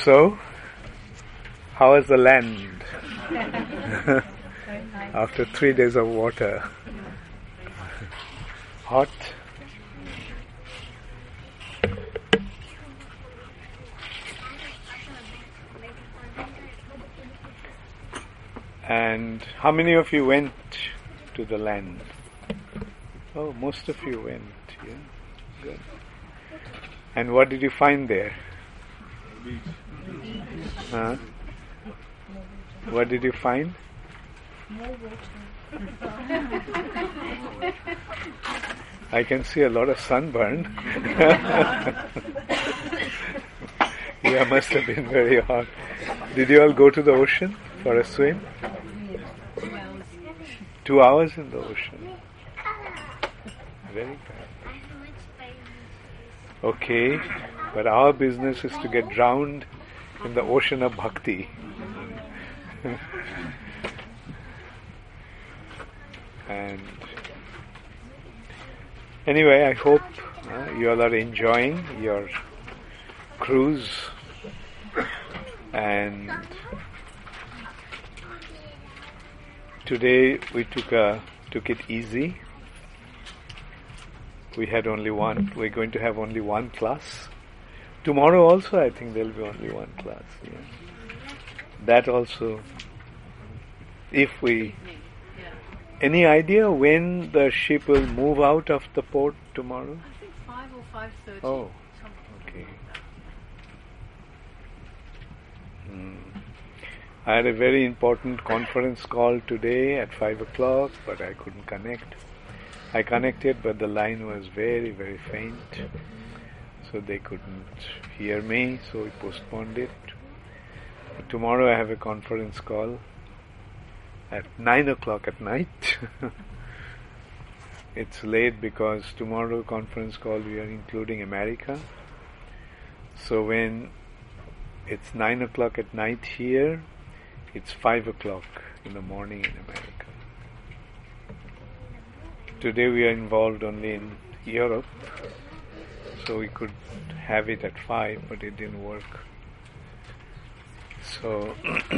So, how is the land after 3 days of water? Hot? And how many of you went to the land? Oh, most of you went, yeah. Good. And what did you find there? Huh? What did you find? I can see a lot of sunburn. Yeah, must have been very hot. Did you all go to the ocean for a swim? 2 hours in the ocean. Very good. Okay, but our business is to get drowned in the ocean of bhakti. And anyway, I hope you all are enjoying your cruise, and today we took it easy. We had only one. We're going to have only one class. Tomorrow also, I think there'll be only one class. Yeah. That also, if we. Any idea when the ship will move out of the port tomorrow? I think 5 or 5:30. Oh, okay. I had a very important conference call today at 5 o'clock, but I couldn't connect. I connected, but the line was very, very faint, so they couldn't hear me, so we postponed it. But tomorrow I have a conference call at 9 o'clock at night. It's late because tomorrow conference call we are including America. So when it's 9 o'clock at night here, it's 5 o'clock in the morning in America. Today we are involved only in Europe, so we could have it at 5, but it didn't work. So,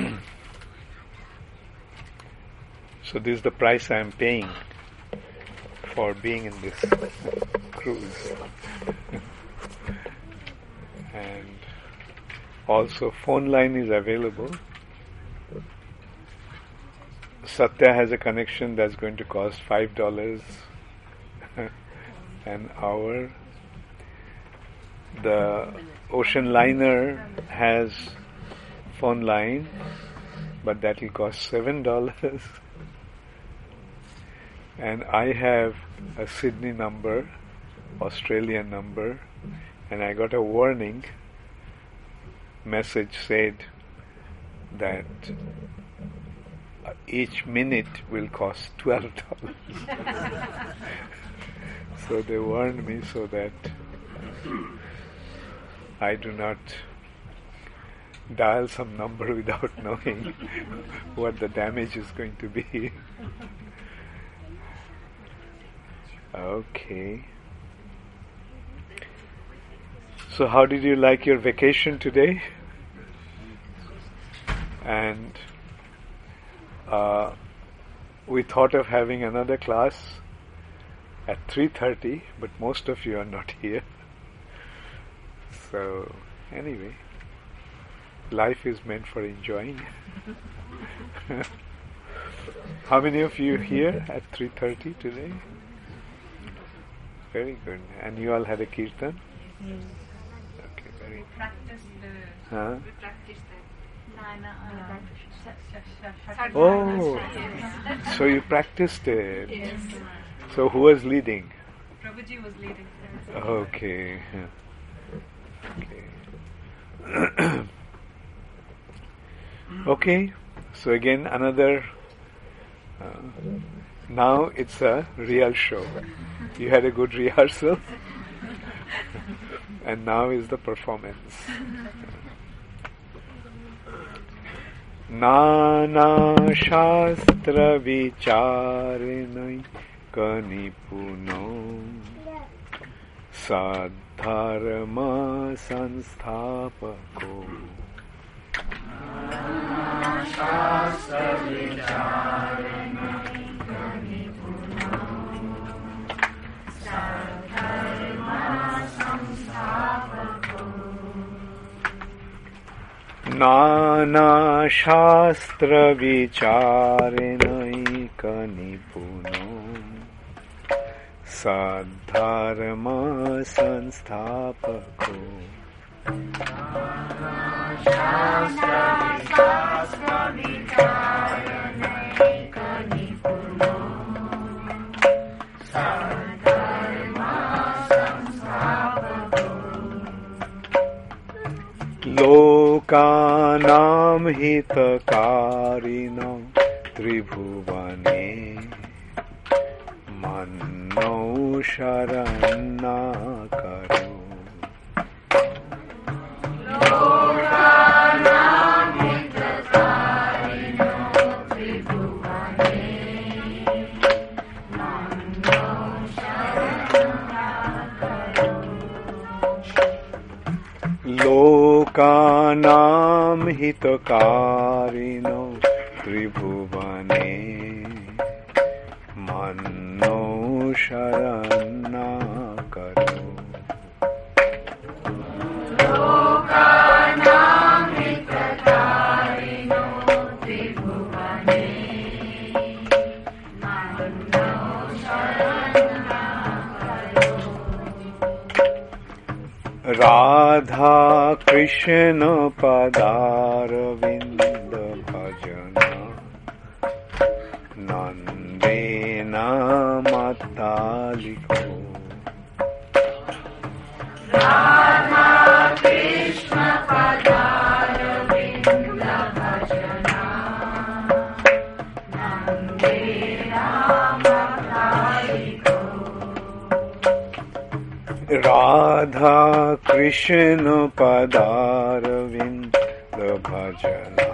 so this is the price I am paying for being in this cruise. And also phone line is available. Satya has a connection that's going to cost $5 an hour. The ocean liner has phone line, but that will cost $7. And I have a Sydney number, Australian number, and I got a warning message said that each minute will cost $12. So they warned me so that I do not dial some number without knowing what the damage is going to be. Okay. So how did you like your vacation today? And we thought of having another class at 3:30, but most of you are not here. So anyway, life is meant for enjoying. How many of you here at 3:30 today? Very good. And you all had a kirtan? Okay, very good. We practiced Oh, so you practiced it. Yes. So who was leading? Prabhuji was leading. Okay. Okay. Okay. So again, another. Now it's a real show. You had a good rehearsal, and now is the performance. Nana Shastra Vicharinai Kanipuno Sadharma Sanstapako Nana Shastra Vicharena Nipuno Sadharma Sanstapako. Lokanam hitakarinam tribhuvane manno sharanakaru. Lokanam hitakarinam tribhuvane manno sharanakaru. Lokanam hitakarino tribhuvane manno sharanakaru. Lokanam hitakarino tribhuvane manno sharanakaru. Radha Krishna Padaravinda Bhajana Nandena Mataliko. Radha Krishna Padaravinda Bhajana Nandena Mataliko. Radha Krishna Padaravinda Bhajana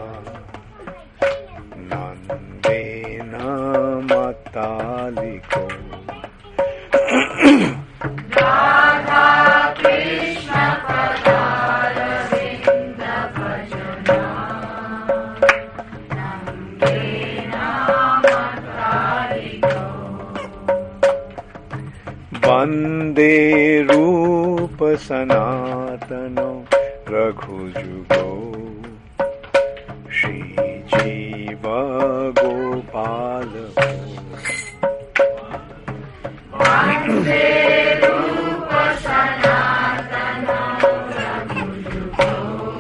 Nandena Mataliko. Radha Krishna Padaravinda Bhajana Nandena Mataliko. Vande Rupa Sanatano Raghujugo Shri Jiva Gopalako. Vande Rupa Sanatano Raghujugo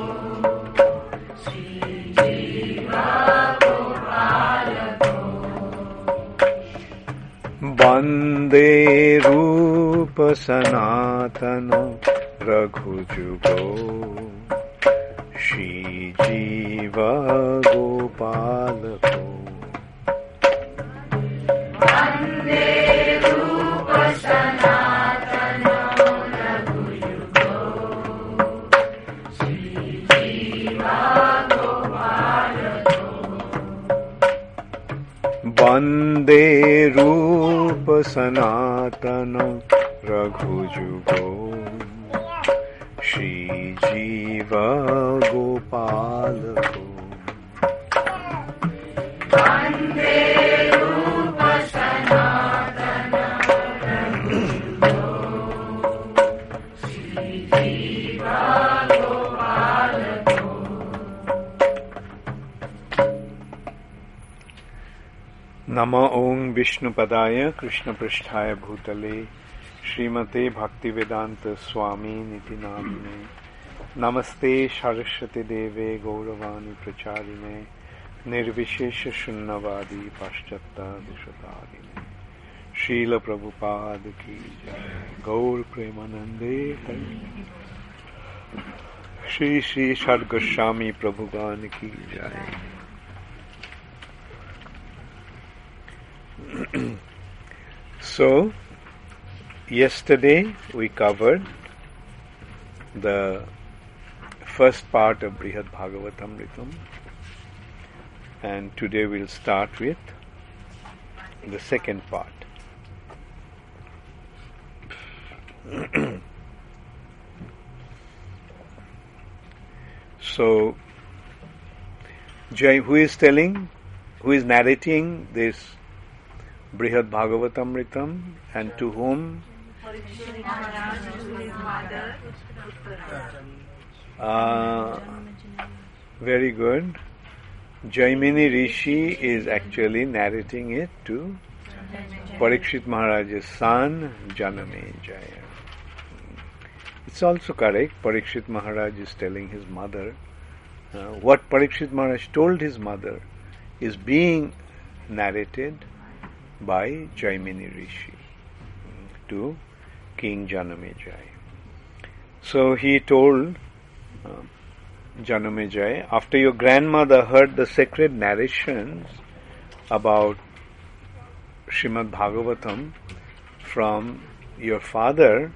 Shri Jiva Gopalako. Vande Rupa Sanatano Raghujugo Shri Jiva Gopalako. Vande Rupa Sanatano Raghujugo Shri Jiva Gopalako. Vande Rupa Sanatano Raghujugo Shri Jiva Gopalako. Vande Rupa Sanatano Raghujugo Shri Jiva Gopalako. Nama Om Vishnupadaya Krishna Pristhaya Bhutale Srimate Bhaktivedanta Swami Niti Namine Namaste Saraswati Deve Gauravani Pracharine Nirvishesha Shunnavadi Paschata Dishatarine Srila Prabhupada Ki Jai Gaur Premanande Shri Shri Shad Goswami Prabhupada Ki Jai. So, yesterday we covered the first part of Brihad Bhagavatamritam, and today we'll start with the second part. So, Who is telling, who is narrating this Brihad Bhagavatamritam, and to whom? Parikshit Maharaj to his mother, Very good. Jaimini Rishi is actually narrating it to Parikshit Maharaj's son, Janamejaya. It's also correct. Parikshit Maharaj is telling his mother. What Parikshit Maharaj told his mother is being narrated by Jaimini Rishi to King Janamejaya. So he told Janamejaya, after your grandmother heard the sacred narrations about Srimad Bhagavatam from your father,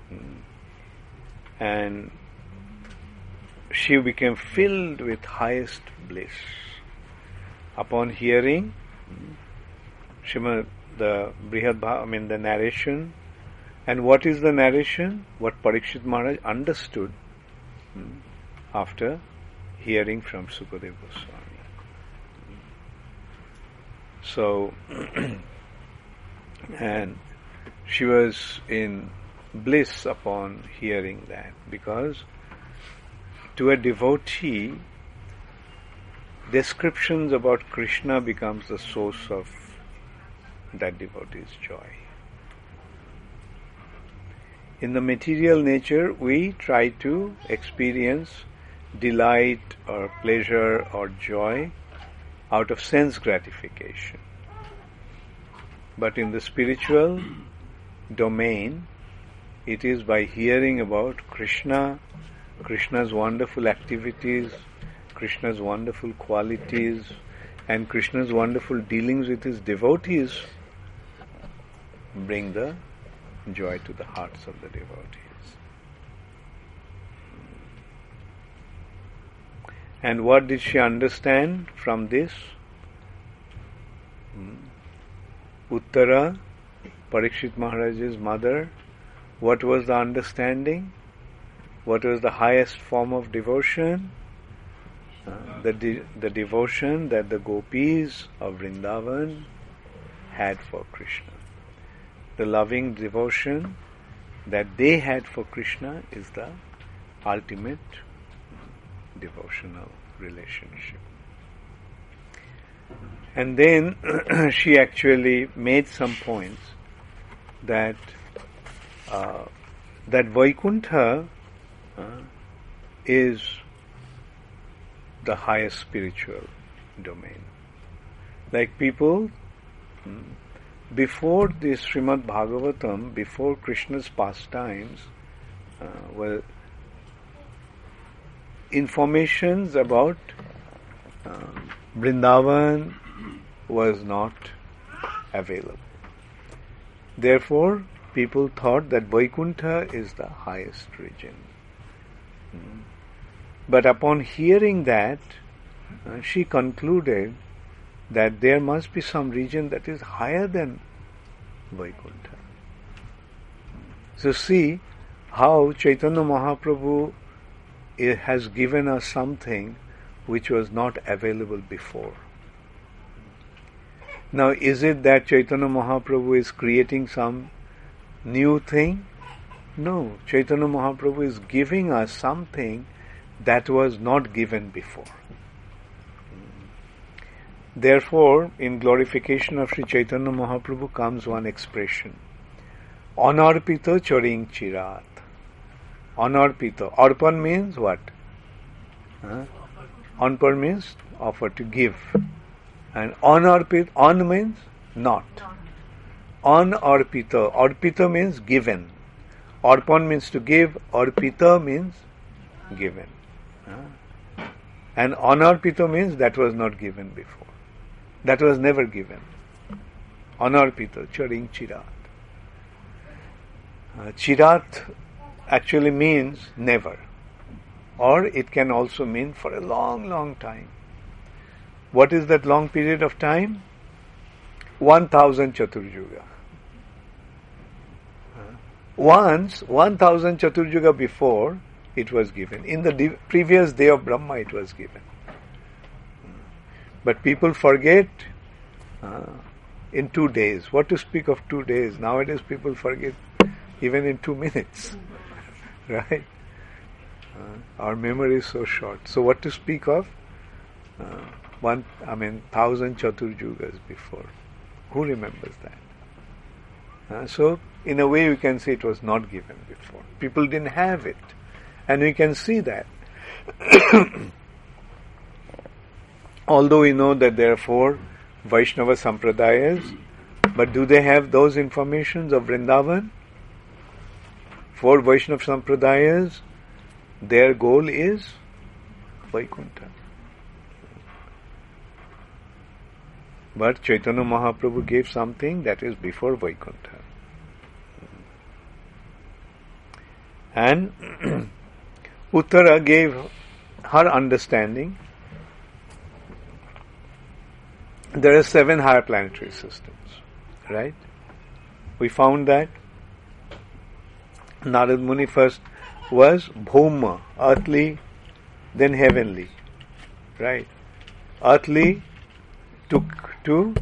and she became filled with highest bliss. Upon hearing Srimad, the narration, and what is the narration? What Parikshit Maharaj understood after hearing from Sukadeva Goswami. So, and she was in bliss upon hearing that, because to a devotee, descriptions about Krishna becomes the source of that devotee's joy. In the material nature, we try to experience delight or pleasure or joy out of sense gratification. But in the spiritual domain, it is by hearing about Krishna, Krishna's wonderful activities, Krishna's wonderful qualities, and Krishna's wonderful dealings with his devotees bring the joy to the hearts of the devotees. And what did she understand from this? Uttara, Parikshit Maharaj's mother, what was the understanding? What was the highest form of devotion? The devotion that the gopis of Vrindavan had for Krishna. The loving devotion that they had for Krishna is the ultimate devotional relationship. And then she actually made some points that Vaikuntha is the highest spiritual domain. Like people, before this Srimad Bhagavatam, before Krishna's pastimes, were informations about Vrindavan was not available. Therefore, people thought that Vaikuntha is the highest region. But upon hearing that, she concluded that there must be some region that is higher than Vaikuntha. So see how Chaitanya Mahaprabhu has given us something which was not available before. Now, is it that Chaitanya Mahaprabhu is creating some new thing? No, Chaitanya Mahaprabhu is giving us something that was not given before. Therefore, in glorification of Sri Chaitanya Mahaprabhu comes one expression, Anarpita Charing Chirat. Anarpita. Arpan means what? Anpar means offer, to give. And anarpita, an means not. Anarpita. Arpita means given. Arpan means to give. Arpita means given. And anarpita means that was not given before. That was never given. Anarpita, charing chirat. Chirat actually means never. Or it can also mean for a long, long time. What is that long period of time? 1000 Chaturjuga. Once, 1000 Chaturjuga before, it was given. In the previous day of Brahma, it was given. But people forget in 2 days. What to speak of 2 days? Nowadays people forget even in 2 minutes. Right? Our memory is so short. So what to speak of? 1,000 Chaturjugas before. Who remembers that? So in a way we can say it was not given before. People didn't have it. And we can see that. Although we know that there are 4 Vaishnava Sampradayas, but do they have those informations of Vrindavan? 4 Vaishnava Sampradayas, their goal is Vaikuntha. But Chaitanya Mahaprabhu gave something that is before Vaikuntha. And Uttara gave her understanding. There are 7 higher planetary systems, right? We found that Narad Muni first was Bhoma, earthly, then heavenly, right? Earthly took to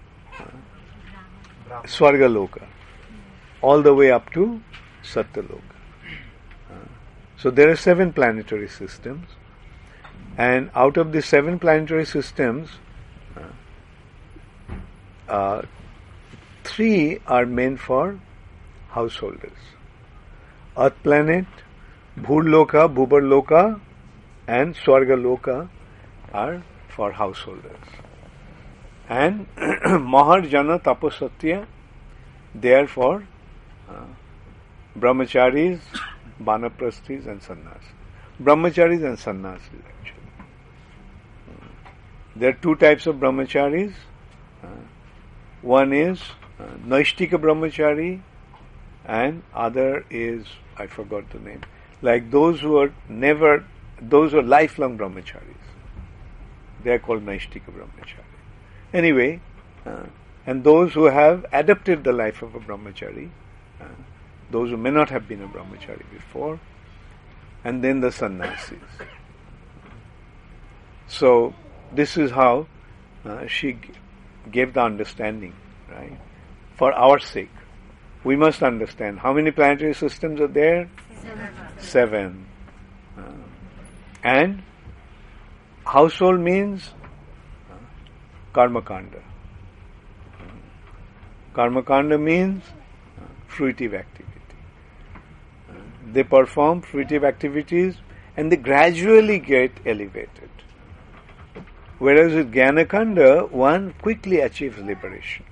Swargaloka, all the way up to Satyaloka. So there are 7 planetary systems, and out of the 7 planetary systems, 3 are meant for householders. Earth planet, Bhurloka, Bhubarloka, and Swargaloka are for householders. And Maharjana Tapasatya, they are for brahmacharis, vanaprasthis and sannyasis. Brahmacharis and sannyasis actually. There are 2 types of brahmacharis. One is Naishtika brahmachari and other is, I forgot the name, like those who are lifelong brahmacharis. They are called Naishtika brahmachari. Anyway, and those who have adopted the life of a brahmachari, those who may not have been a brahmachari before, and then the sannyasis. So this is how she gave the understanding, right? For our sake, we must understand how many planetary systems are there? 7. And household means Karmakanda. Karmakanda means fruitive activity. They perform fruitive activities and they gradually get elevated. Whereas with Jnanakanda, one quickly achieves liberation.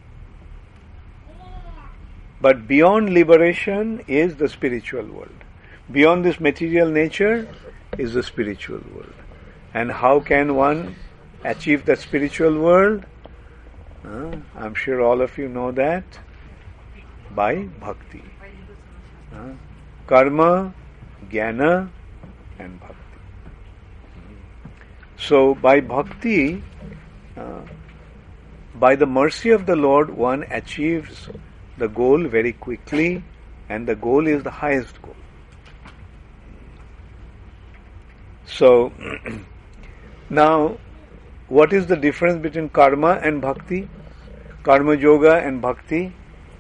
But beyond liberation is the spiritual world. Beyond this material nature is the spiritual world. And how can one achieve the spiritual world? I'm sure all of you know that. By bhakti. Karma, jnana and bhakti. So by bhakti, by the mercy of the Lord, one achieves the goal very quickly, and the goal is the highest goal. So, now, what is the difference between karma and bhakti? Karma yoga and bhakti?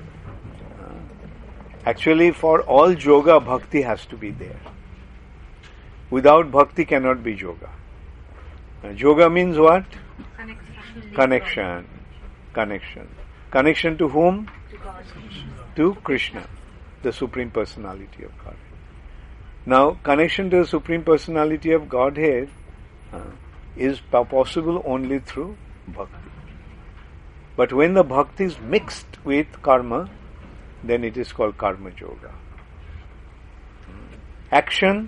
Actually, for all yoga, bhakti has to be there. Without bhakti cannot be yoga. Yoga means what? Connection. Connection to whom? To Krishna, the Supreme Personality of Godhead. Now, connection to the Supreme Personality of Godhead is possible only through bhakti. But when the bhakti is mixed with karma, then it is called karma yoga. Action.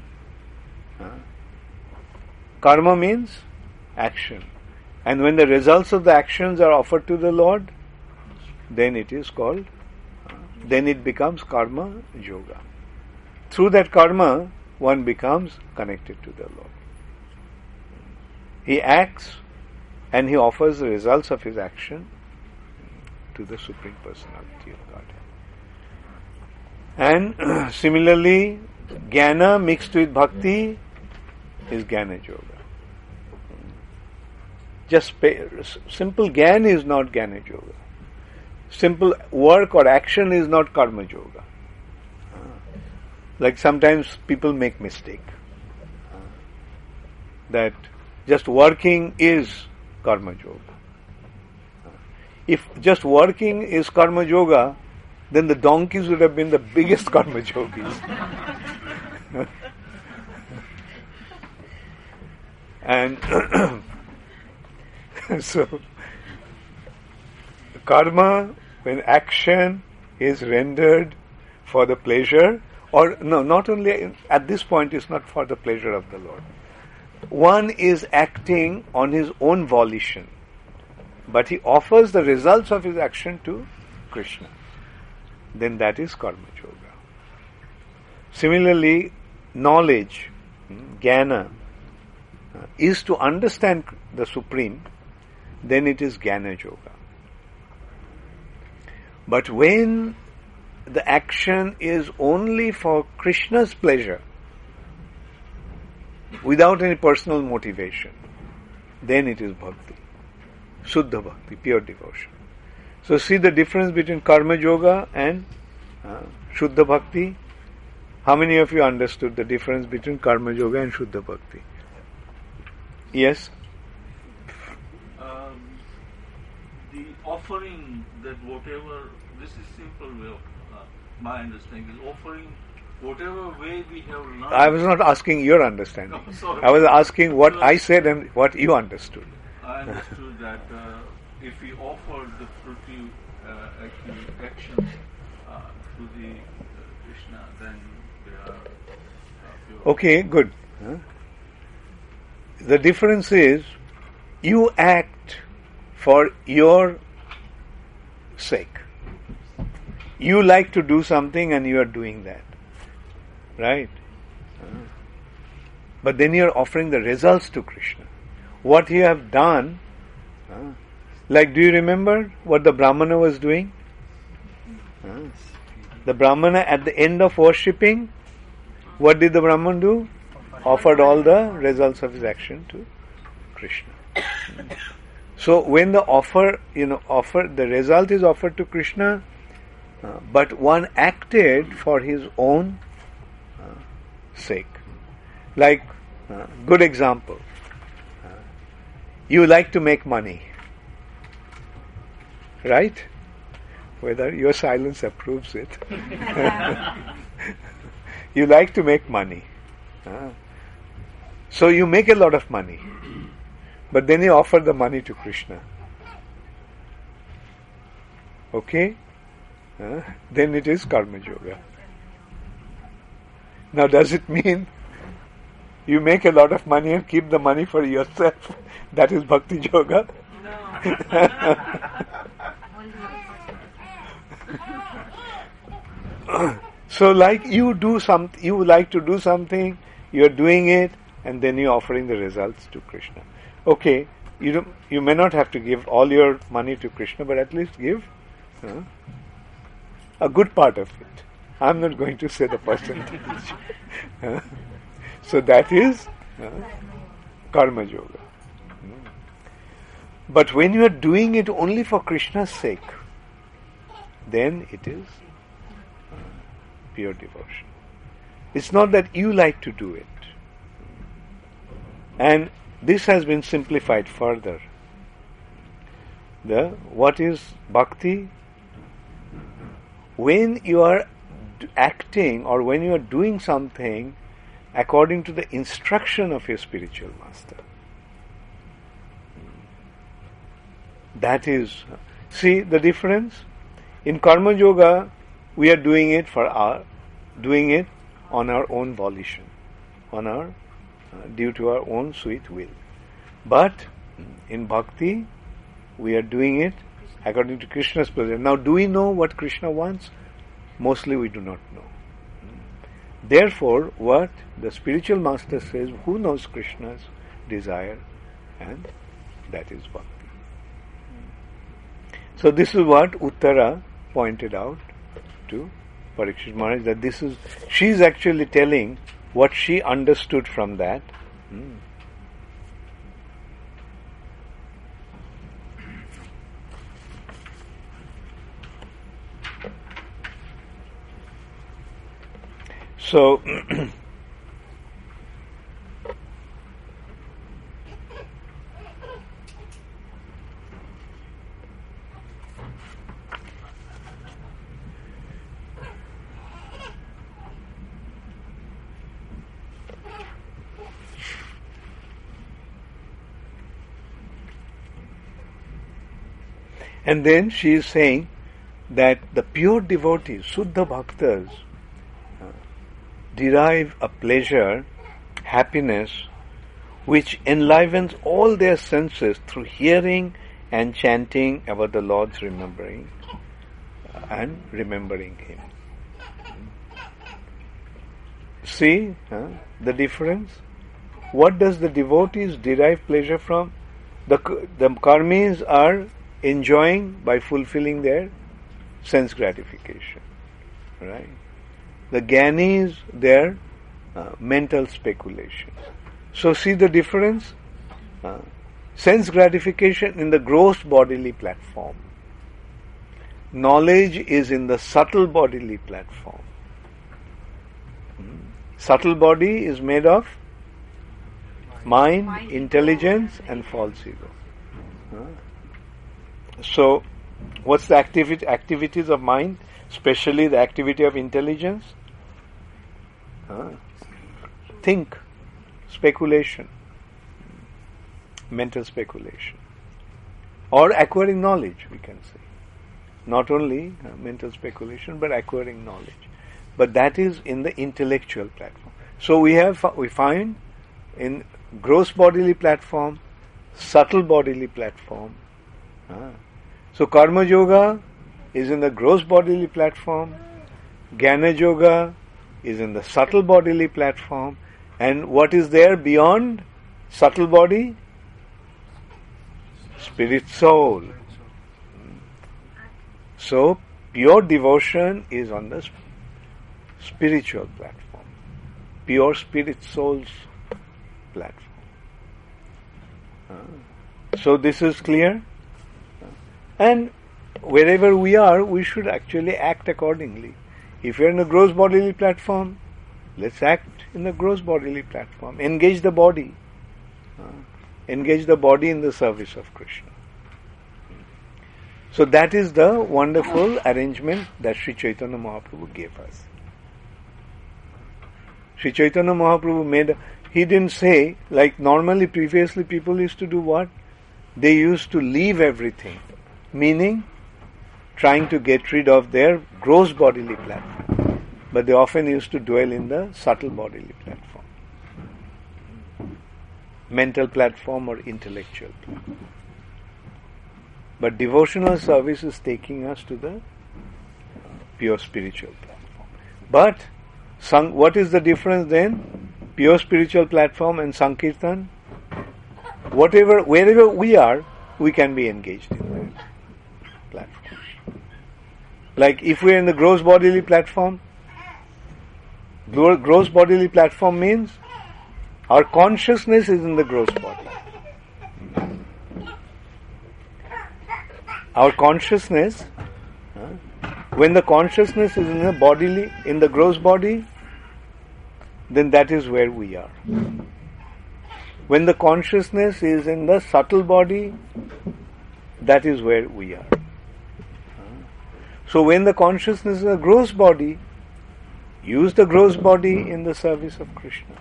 Karma means action. And when the results of the actions are offered to the Lord, then it is called, then it becomes karma yoga. Through that karma, one becomes connected to the Lord. He acts and he offers the results of his action to the Supreme Personality of Godhead. And similarly, jnana mixed with bhakti is jnana yoga. simple Gyan is not Jnana Yoga. Simple work or action is not Karma Yoga. Like sometimes people make mistake. That just working is Karma Yoga. If just working is Karma Yoga, then the donkeys would have been the biggest Karma Yogis. And so, karma, when action is rendered for the pleasure, or no, not only at this point, it's not for the pleasure of the Lord. One is acting on his own volition, but he offers the results of his action to Krishna. Then that is Karma Yoga. Similarly, knowledge, Jnana, is to understand the Supreme, then it is Jnana Yoga. But when the action is only for Krishna's pleasure, without any personal motivation, then it is Bhakti. Shuddha Bhakti, pure devotion. So see the difference between Karma Yoga and Shuddha Bhakti. How many of you understood the difference between Karma Yoga and Shuddha Bhakti? Yes? The offering that whatever, this is simple way of my understanding, is offering whatever way we have learned. I was not asking your understanding. No, sorry. I was asking what I said and what you understood. I understood that if we offer the fruitive actions to the Krishna, then they are pure. Okay, good. The difference is you act for your sake. You like to do something and you are doing that. Right? But then you are offering the results to Krishna. What you have done, like do you remember what the Brahmana was doing? The Brahmana at the end of worshipping, what did the Brahman do? Offered all the results of his action to Krishna. So when the the result is offered to Krishna, but one acted for his own sake. Like, good example. You like to make money. Right? Whether your silence approves it. You like to make money. So you make a lot of money. But then you offer the money to Krishna. Okay? Then it is Karma Yoga. Now does it mean you make a lot of money and keep the money for yourself? That is Bhakti Yoga? No. So like you like to do something, you are doing it, and then you are offering the results to Krishna. Okay, you may not have to give all your money to Krishna, but at least give a good part of it. I'm not going to say the percentage. So that is Karma Yoga. But when you are doing it only for Krishna's sake, then it is pure devotion. It's not that you like to do it. And this has been simplified further. What is bhakti? When you are acting or when you are doing something according to the instruction of your spiritual master. That is, see the difference? In Karma Yoga, we are doing it on our own volition, due to our own sweet will. But in Bhakti, we are doing it according to Krishna's pleasure. Now, do we know what Krishna wants? Mostly we do not know. Therefore, what the spiritual master says, who knows Krishna's desire? And that is Bhakti. So this is what Uttara pointed out to Parikshit Maharaj, that she is actually telling what she understood from that. So, and then she is saying that the pure devotees, Suddha Bhaktas, derive a pleasure, happiness, which enlivens all their senses through hearing and chanting about the Lord's remembering and remembering Him. See the difference? What does the devotees derive pleasure from? The karmis are enjoying by fulfilling their sense gratification, right? The jnanis, their mental speculation. So see the difference? Sense gratification in the gross bodily platform. Knowledge is in the subtle bodily platform. Subtle body is made of mind, intelligence, and false ego. So, what's the activities of mind, especially the activity of intelligence? Think, speculation, mental speculation, or acquiring knowledge, we can say. Not only mental speculation, but acquiring knowledge. But that is in the intellectual platform. So we find in gross bodily platform, subtle bodily platform. So Karma Yoga is in the gross bodily platform, Jnana Yoga is in the subtle bodily platform, and what is there beyond subtle body? Spirit soul. So pure devotion is on the spiritual platform, pure spirit soul's platform. So this is clear? And wherever we are, we should actually act accordingly. If you're in the gross bodily platform, let's act in the gross bodily platform. Engage the body. Engage the body in the service of Krishna. So that is the wonderful arrangement that Sri Chaitanya Mahaprabhu gave us. Sri Chaitanya Mahaprabhu he didn't say, like normally previously people used to do what? They used to leave everything. Meaning, trying to get rid of their gross bodily platform. But they often used to dwell in the subtle bodily platform. Mental platform or intellectual platform. But devotional service is taking us to the pure spiritual platform. But what is the difference then? Pure spiritual platform and Sankirtan? Wherever we are, we can be engaged in that platform. Like if we are in the gross bodily platform, gross bodily platform means our consciousness is in the gross body. Our consciousness, when the consciousness is in the gross body, then that is where we are. When the consciousness is in the subtle body, that is where we are. So when the consciousness is in the gross body, use the gross body in the service of Krishna.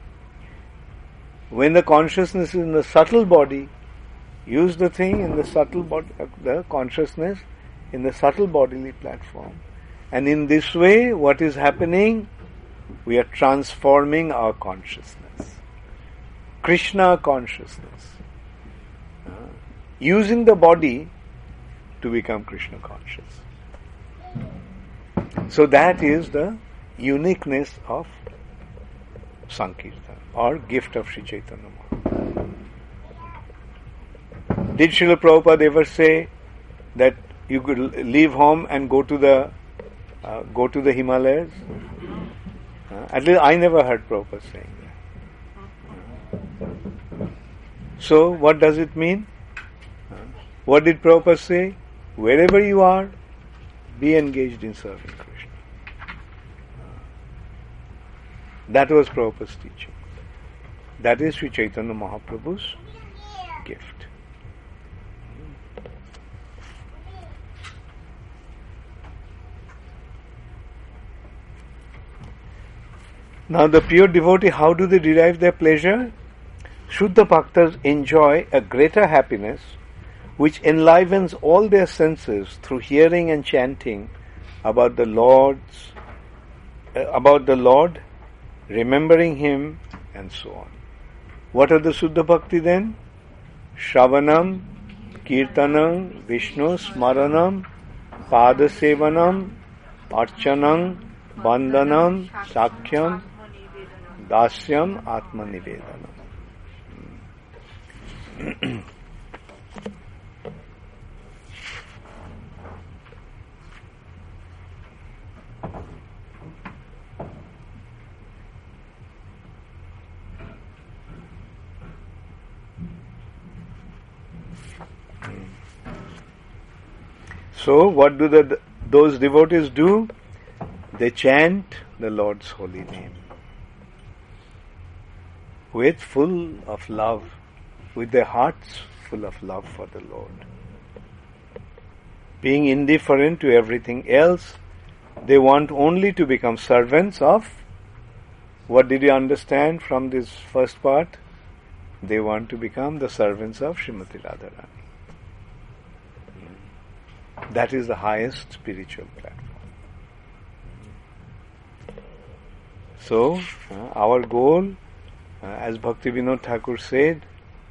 When the consciousness is in the subtle body, use the thing in the subtle body, the consciousness in the subtle bodily platform. And in this way, what is happening? We are transforming our consciousness. Krishna consciousness. Using the body to become Krishna conscious. So that is the uniqueness of Sankirtan or gift of Sri Chaitanya Mahaprabhu. Did Srila Prabhupada ever say that you could leave home and go to the Himalayas? At least I never heard Prabhupada saying that. So what does it mean? What did Prabhupada say? Wherever you are, be engaged in serving Krishna. That was Prabhupada's teaching. That is Sri Chaitanya Mahaprabhu's gift. Now the pure devotee, how do they derive their pleasure? Shuddha Bhaktas enjoy a greater happiness which enlivens all their senses through hearing and chanting about the Lord, remembering Him, and so on. What are the Shuddha Bhakti then? Shravanam, Kirtanam, Vishnu Smaranam, Padasevanam, Archanam, Bandhanam, Sakhyam, Dasyam, Atma Nivedanam. So, what do those devotees do? They chant the Lord's holy name with full of love, with their hearts full of love for the Lord. Being indifferent to everything else, they want only to become servants of, what did you understand from this first part? They want to become the servants of Srimati Radharani. That is the highest spiritual platform. So, our goal, as Bhakti Vinod Thakur said,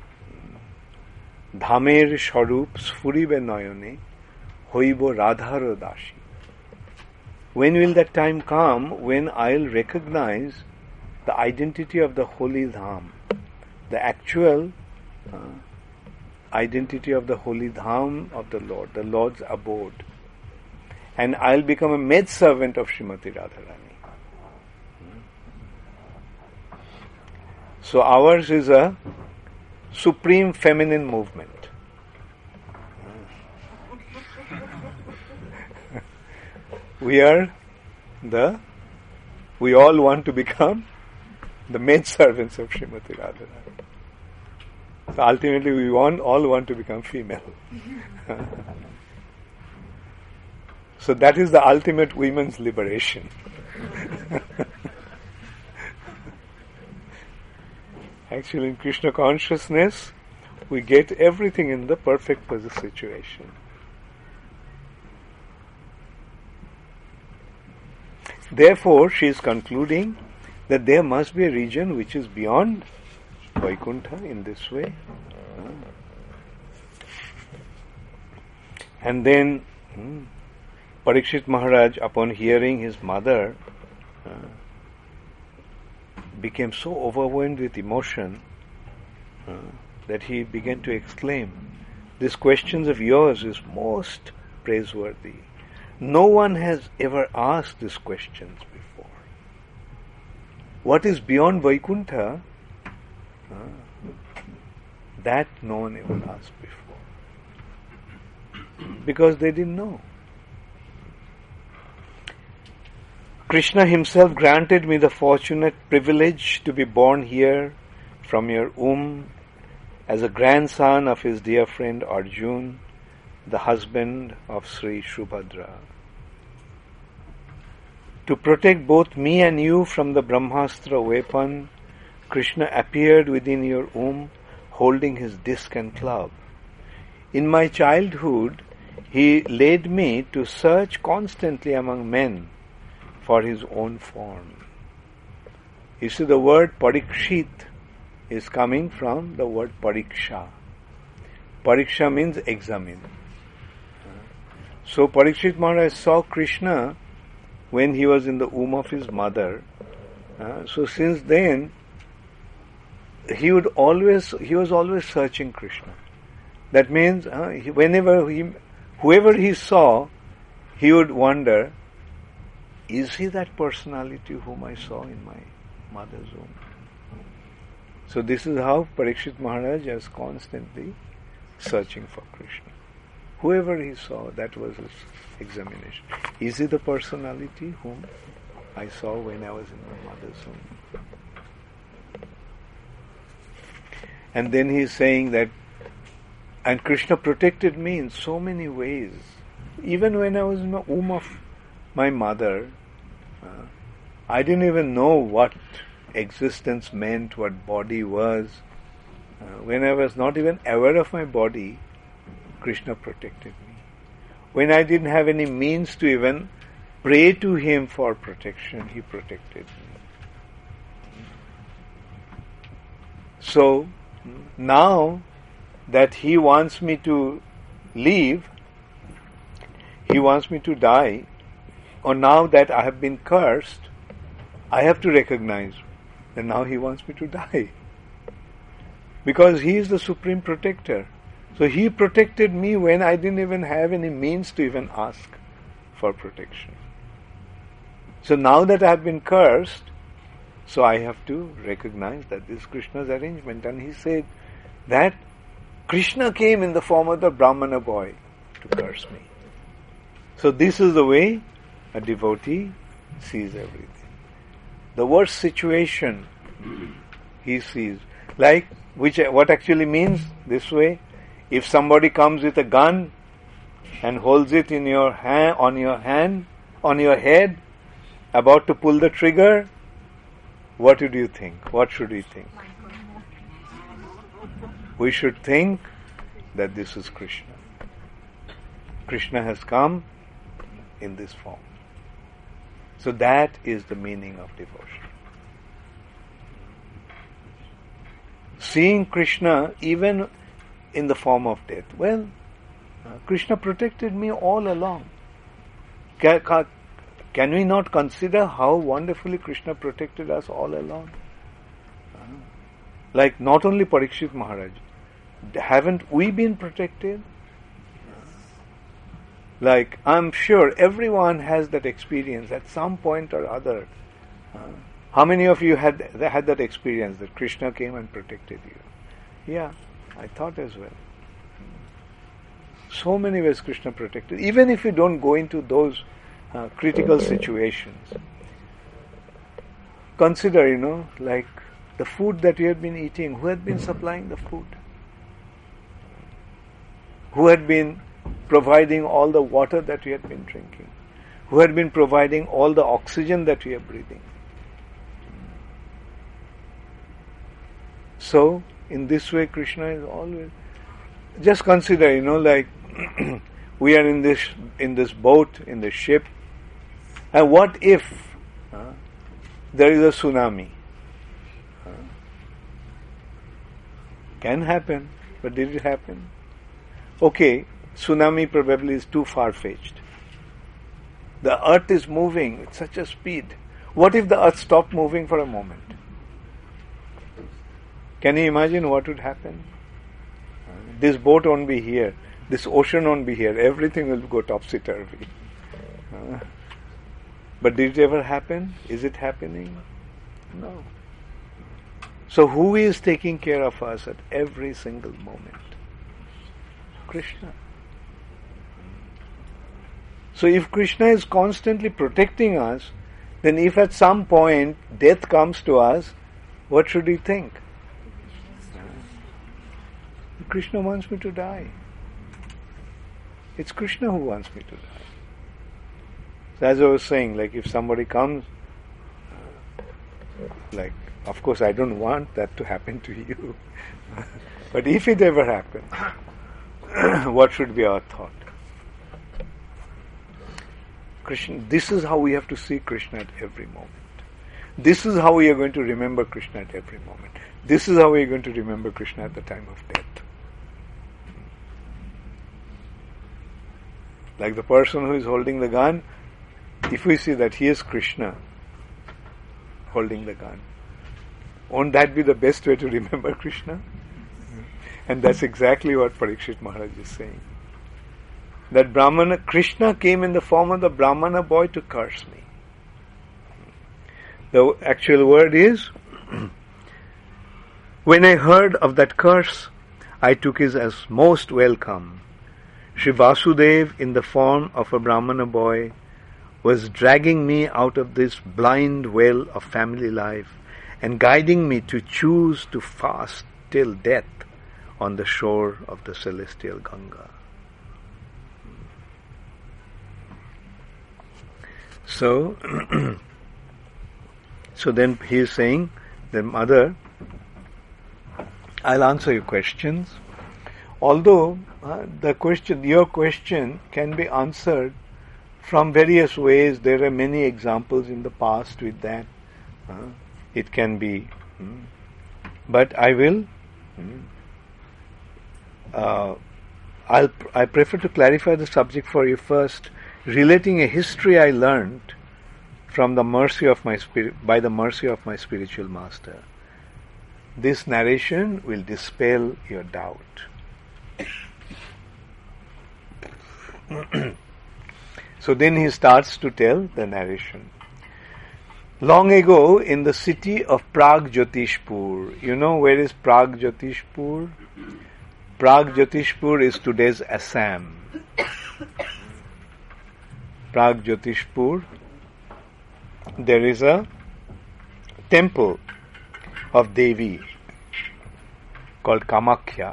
Dhamer Sharup Sfuribe Nayone Hoibo Radharo Dashi. When will that time come when I'll recognize the identity of the holy Dham, the actual identity of the holy Dham of the Lord, the Lord's abode. And I'll become a maidservant of Srimati Radharani. So ours is a supreme feminine movement. We all want to become the maidservants of Srimati Radharani. So ultimately we all want to become female. So that is the ultimate women's liberation. Actually, in Krishna consciousness, we get everything in the perfect situation. Therefore, she is concluding that there must be a region which is beyond Vaikuntha in this way. And then Parikshit Maharaj, upon hearing his mother, became so overwhelmed with emotion that he began to exclaim, "These questions of yours is most praiseworthy. No one has ever asked these questions before. What is beyond Vaikuntha? That no one ever asked before. Because they didn't know. Krishna himself granted me the fortunate privilege to be born here from your womb as a grandson of his dear friend Arjun, the husband of Sri Subhadra. To protect both me and you from the Brahmastra weapon, Krishna appeared within your womb holding his disc and club. In my childhood, he led me to search constantly among men for his own form." You see, the word Parikshit is coming from the word Pariksha. Pariksha means examine. So Parikshit Maharaj saw Krishna when he was in the womb of his mother. So since then, he was always searching Krishna. That means whoever he saw, he would wonder, is he that personality whom I saw in my mother's womb? So this is how Parikshit Maharaj is constantly searching for Krishna. Whoever he saw, that was his examination. Is he the personality whom I saw when I was in my mother's womb? And then he is saying that, and Krishna protected me in so many ways. Even when I was in the womb of my mother, I didn't even know what existence meant, what body was. When I was not even aware of my body, Krishna protected me. When I didn't have any means to even pray to him for protection, he protected me. So, now that he wants me to leave, he wants me to die, or now that I have been cursed, I have to recognize that now he wants me to die. Because he is the supreme protector. So he protected me when I didn't even have any means to even ask for protection. So now that I have been cursed, so I have to recognize that this is Krishna's arrangement. And he said that Krishna came in the form of the Brahmana boy to curse me. So this is the way a devotee sees everything. The worst situation he sees. Like, what actually means this way? If somebody comes with a gun and holds it in your hand, on your head, about to pull the trigger, what do you think? What should we think? We should think that this is Krishna. Krishna has come in this form. So that is the meaning of devotion. Seeing Krishna even in the form of death. Well, Krishna protected me all along. Can we not consider how wonderfully Krishna protected us all along? Like not only Parikshit Maharaj, haven't we been protected? Like, I'm sure everyone has that experience at some point or other. How many of you had that experience that Krishna came and protected you? Yeah, I thought as well. So many ways Krishna protected. Even if you don't go into those critical situations, consider, like the food that you had been eating, who had been supplying the food? Who had been providing all the water that we had been drinking? Who had been providing all the oxygen that we are breathing? So, in this way, Krishna is always. Just consider, like we are in this boat, in this ship, and what if there is a tsunami? Can happen, but did it happen? Okay, tsunami probably is too far-fetched. The earth is moving at such a speed. What if the earth stopped moving for a moment? Can you imagine what would happen? This boat won't be here. This ocean won't be here. Everything will go topsy-turvy. But did it ever happen? Is it happening? No. So who is taking care of us at every single moment? Krishna. So if Krishna is constantly protecting us, then if at some point death comes to us, what should we think? Krishna wants me to die. It's Krishna who wants me to die. So as I was saying, like if somebody comes, like of course I don't want that to happen to you. But if it ever happens, what should be our thought? Krishna, this is how we have to see Krishna at every moment. This is how we are going to remember Krishna at every moment. This is how we are going to remember Krishna at the time of death. Like the person who is holding the gun, if we see that he is Krishna holding the gun, won't that be the best way to remember Krishna? And that's exactly what Parikshit Maharaj is saying. That Krishna came in the form of the Brahmana boy to curse me. The actual word is, when I heard of that curse, I took it as most welcome. Shri Vasudev, in the form of a Brahmana boy, was dragging me out of this blind well of family life and guiding me to choose to fast till death on the shore of the celestial Ganga. So, so then he is saying, then mother, I'll answer your questions. Although your question can be answered from various ways. There are many examples in the past with that. It can be, but I will. I prefer to clarify the subject for you first, relating a history I learned from the mercy of my by the mercy of my spiritual master. This narration will dispel your doubt. So then he starts to tell the narration. Long ago, in the city of Pragjyotishpur, you know where is Pragjyotishpur? Pragjyotishpur is today's Assam. Pragjyotishpur, there is a temple of Devi called Kamakhya.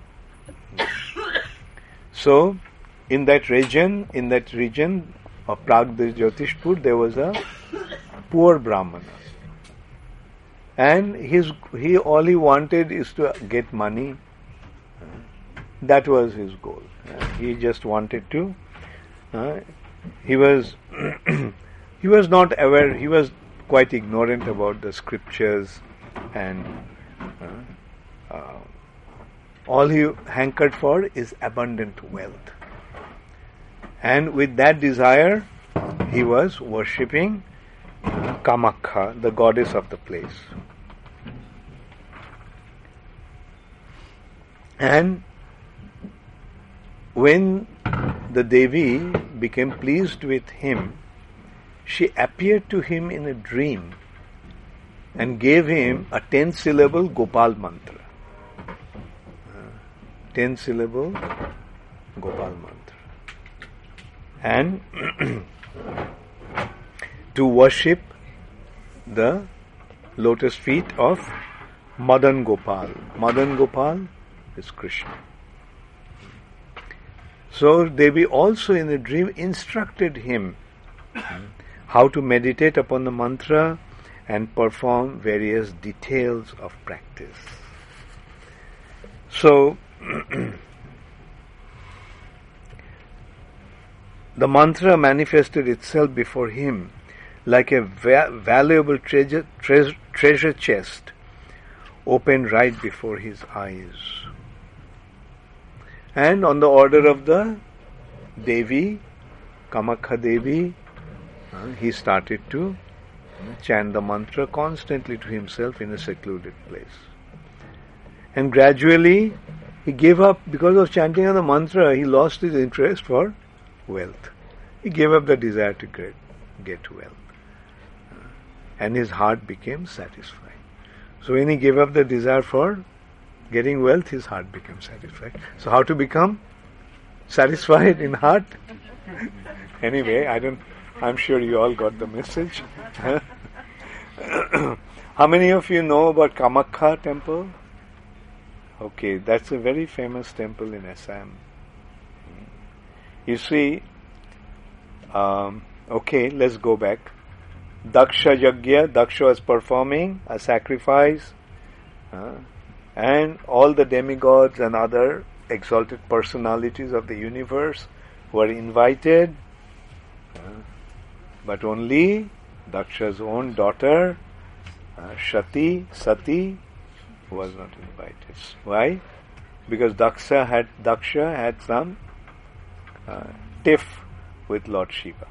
So, in that region of Pragjyotishpur, there was a poor Brahmana, and all he wanted is to get money. That was his goal. He just wanted to. He was he was not aware. He was quite ignorant about the scriptures, and all he hankered for is abundant wealth. And with that desire, he was worshipping Kamakhya, the goddess of the place. And when the Devi became pleased with him, she appeared to him in a dream and gave him a 10-syllable Gopal mantra. 10-syllable Gopal mantra. And to worship the lotus feet of Madan Gopal. Madan Gopal is Krishna. So Devi also in a dream instructed him how to meditate upon the mantra and perform various details of practice. So the mantra manifested itself before him like a valuable treasure chest opened right before his eyes. And on the order of the Devi, Kamakhya Devi, he started to chant the mantra constantly to himself in a secluded place. And gradually he gave up, because of chanting of the mantra, he lost his interest for wealth. He gave up the desire to get wealth. And his heart became satisfied. So when he gave up the desire for getting wealth, his heart became satisfied. So how to become satisfied in heart? Anyway, I'm sure you all got the message. How many of you know about Kamakhya temple? Okay, that's a very famous temple in Assam. You see, okay, let's go back. Daksha Yajna, Daksha was performing a sacrifice, and all the demigods and other exalted personalities of the universe were invited, but only Daksha's own daughter, Sati, was not invited. Why? Because Daksha had some tiff with Lord Shiva.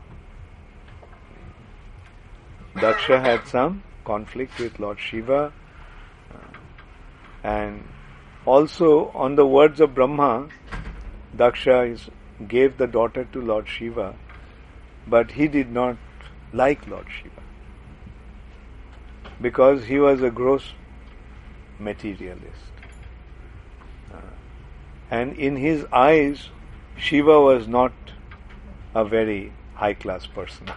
Daksha had some conflict with Lord Shiva, and also on the words of Brahma, Daksha gave the daughter to Lord Shiva, but he did not like Lord Shiva because he was a gross materialist. And in his eyes, Shiva was not a very high-class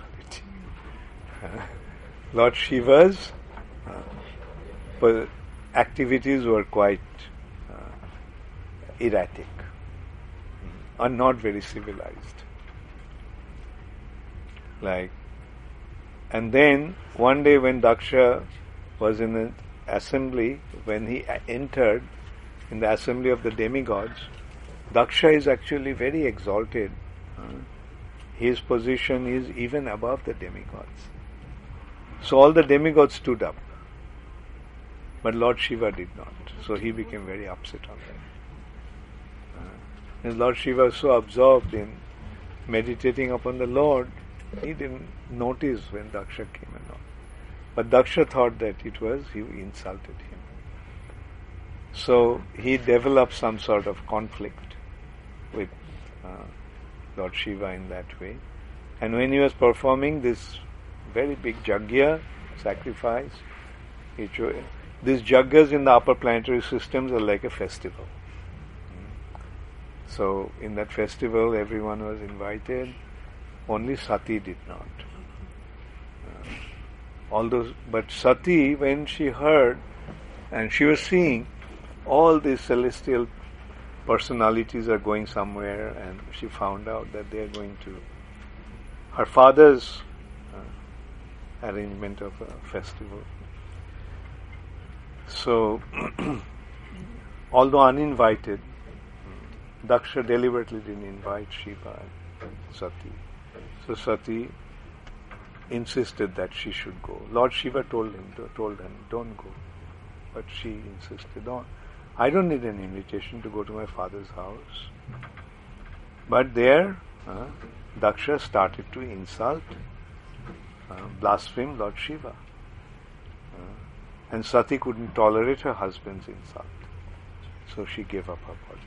personality. Lord Shiva's activities were quite erratic and not very civilized. And then one day when Daksha was in an assembly, when he entered in the assembly of the demigods, Daksha is actually very exalted. His position is even above the demigods. So all the demigods stood up. But Lord Shiva did not. So he became very upset on that. And Lord Shiva was so absorbed in meditating upon the Lord, he didn't notice when Daksha came and all. But Daksha thought that he insulted him. So he developed some sort of conflict with Lord Shiva in that way. And when he was performing this very big yajna, sacrifice, these yajnas in the upper planetary systems are like a festival. So in that festival everyone was invited, only Sati did not. But Sati, when she heard and she was seeing all these celestial personalities are going somewhere, and she found out that they are going to her father's arrangement of a festival. So, although uninvited, Daksha deliberately didn't invite Shiva and Sati. So Sati insisted that she should go. Lord Shiva told him, don't go. But she insisted on. I don't need an invitation to go to my father's house. But there, Daksha started to insult, blaspheme Lord Shiva. And Sati couldn't tolerate her husband's insult. So she gave up her body.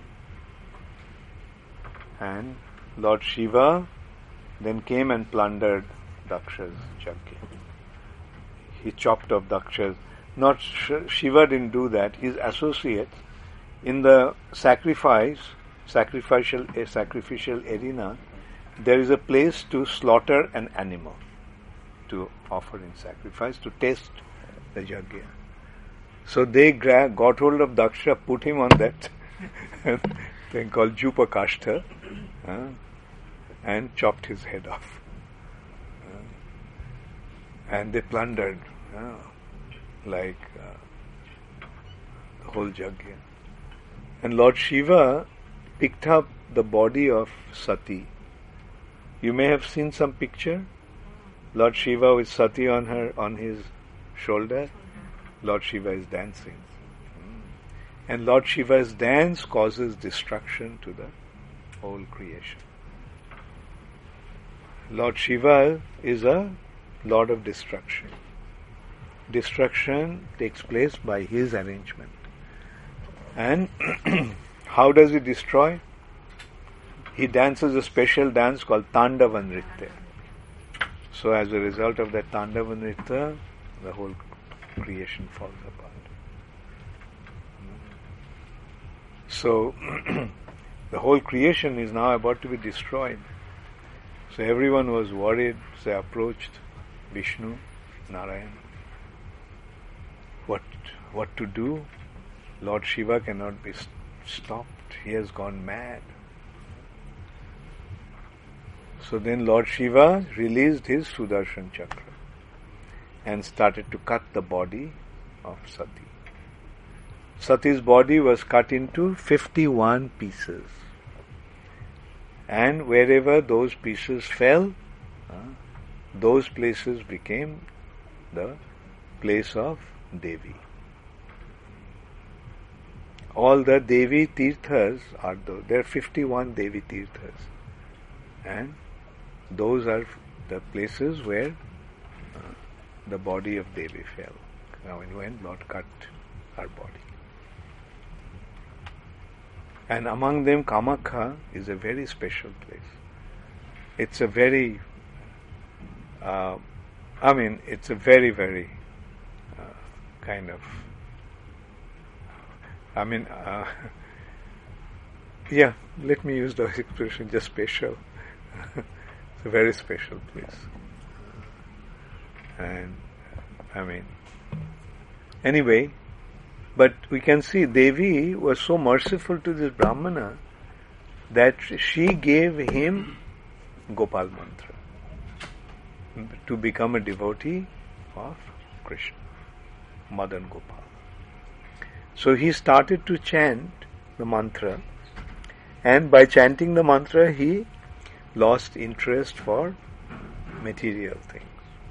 And Lord Shiva then came and plundered Daksha's yajna. He chopped off Daksha's. Not Shiva didn't do that. His associates in the sacrificial arena, there is a place to slaughter an animal to offer in sacrifice to test the yajna. So they got hold of Daksha, put him on that thing called Jupakashtha, and chopped his head off. And they plundered the whole yajna. And Lord Shiva picked up the body of Sati. You may have seen some picture. Lord Shiva with Sati on his shoulder. Lord Shiva is dancing. And Lord Shiva's dance causes destruction to the whole creation. Lord Shiva is a Lord of destruction. Destruction takes place by his arrangement. And how does he destroy? He dances a special dance called Tandava Nritya. So as a result of that Tandava Nritya, the whole creation falls apart. So the whole creation is now about to be destroyed. So everyone was worried. They approached Vishnu, Narayan. What to do? Lord Shiva cannot be stopped. He has gone mad. So then Lord Shiva released his Sudarshan Chakra and started to cut the body of Sati. Sati's body was cut into 51 pieces. And wherever those pieces fell, those places became the place of Devi. All the Devi Tirthas are there are 51 Devi Tirthas. And those are the places where the body of Devi fell. Now when Lord cut her body. And among them Kamakha is a very special place. It's a very it's a very, very kind of let me use the expression just special. It's a very special place. And anyway, But we can see Devi was so merciful to this Brahmana that she gave him Gopal mantra to become a devotee of Krishna, Madan Gopal. So he started to chant the mantra, and by chanting the mantra he lost interest for material things.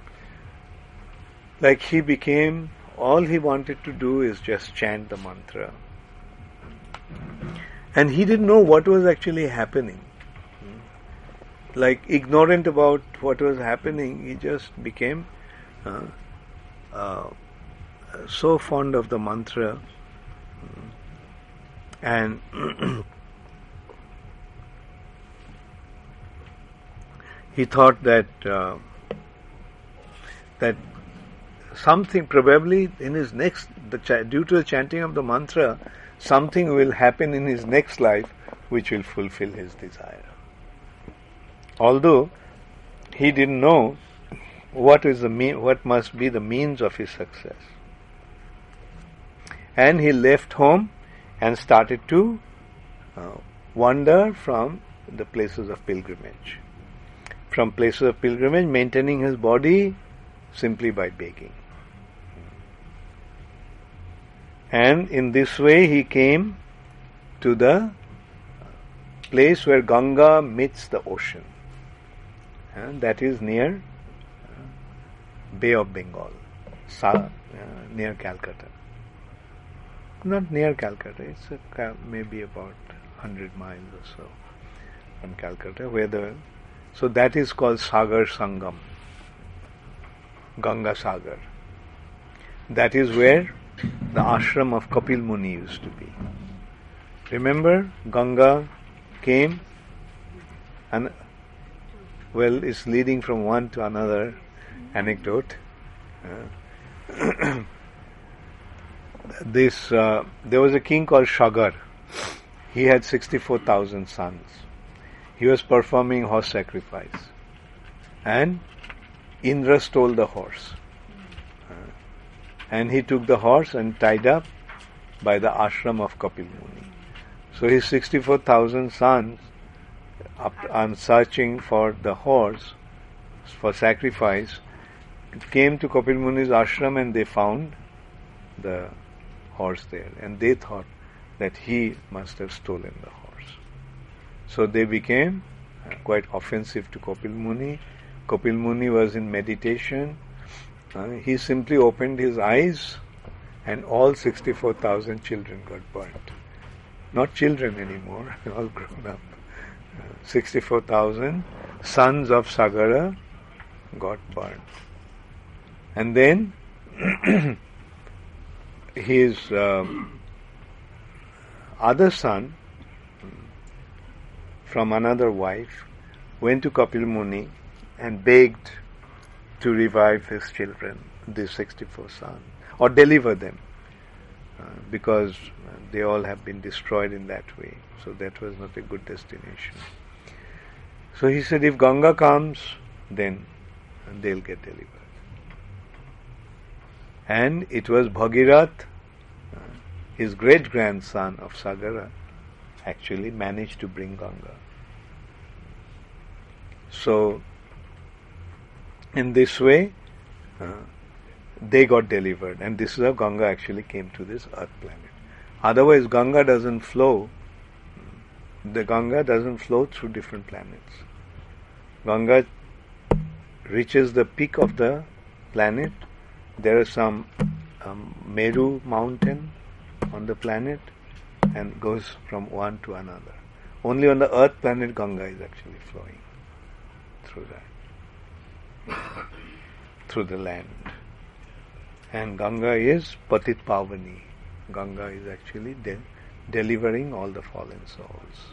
Like he became, all he wanted to do is just chant the mantra. And he didn't know what was actually happening. Like ignorant about what was happening, he just became so fond of the mantra, and he thought that that something probably in his next, due to the chanting of the mantra, something will happen in his next life which will fulfill his desire. Although he didn't know what must be the means of his success. And he left home and started to wander from the places of pilgrimage. From places of pilgrimage, maintaining his body simply by begging. And in this way he came to the place where Ganga meets the ocean. And that is near Bay of Bengal, near Calcutta. Not near Calcutta, it's maybe about 100 miles or so from Calcutta, so that is called Sagar Sangam, Ganga Sagar. That is where the ashram of Kapil Muni used to be. Remember, Ganga came and, it's leading from one to another anecdote. There was a king called Shagar. He had 64,000 sons. He was performing horse sacrifice, and Indra stole the horse. And he took the horse and tied up by the ashram of Kapil Muni. So his 64,000 sons, on searching for the horse for sacrifice, came to Kapil Muni's ashram and they found the horse there. And they thought that he must have stolen the horse. So they became quite offensive to Kapil Muni. Kapil Muni was in meditation. He simply opened his eyes and all 64,000 children got burnt. Not children anymore, all grown up. 64,000 sons of Sagara got burnt. And then his other son from another wife went to Kapil Muni and begged to revive his children, these 64 sons, or deliver them, because they all have been destroyed in that way. So that was not a good destination. So he said, if Ganga comes, then they'll get delivered. And it was Bhagirath, his great-grandson of Sagara, actually managed to bring Ganga. So, in this way, they got delivered, and this is how Ganga actually came to this earth planet. Otherwise, Ganga doesn't flow. The Ganga doesn't flow through different planets. Ganga reaches the peak of the planet. There is some Meru mountain on the planet and goes from one to another. Only on the earth planet Ganga is actually flowing through that, through the land. And Ganga is Patit Pavani. Ganga is actually delivering all the fallen souls.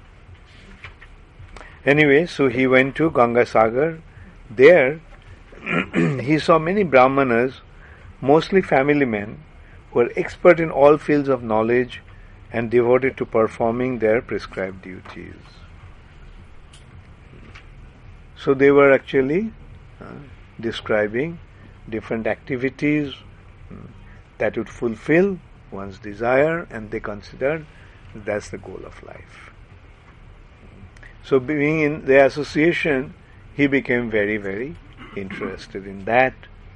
Anyway, so he went to Ganga Sagar. There, he saw many Brahmanas, mostly family men, who were expert in all fields of knowledge and devoted to performing their prescribed duties. So they were actually describing different activities that would fulfill one's desire, and they considered that's the goal of life. So being in the association, he became very, very interested in that.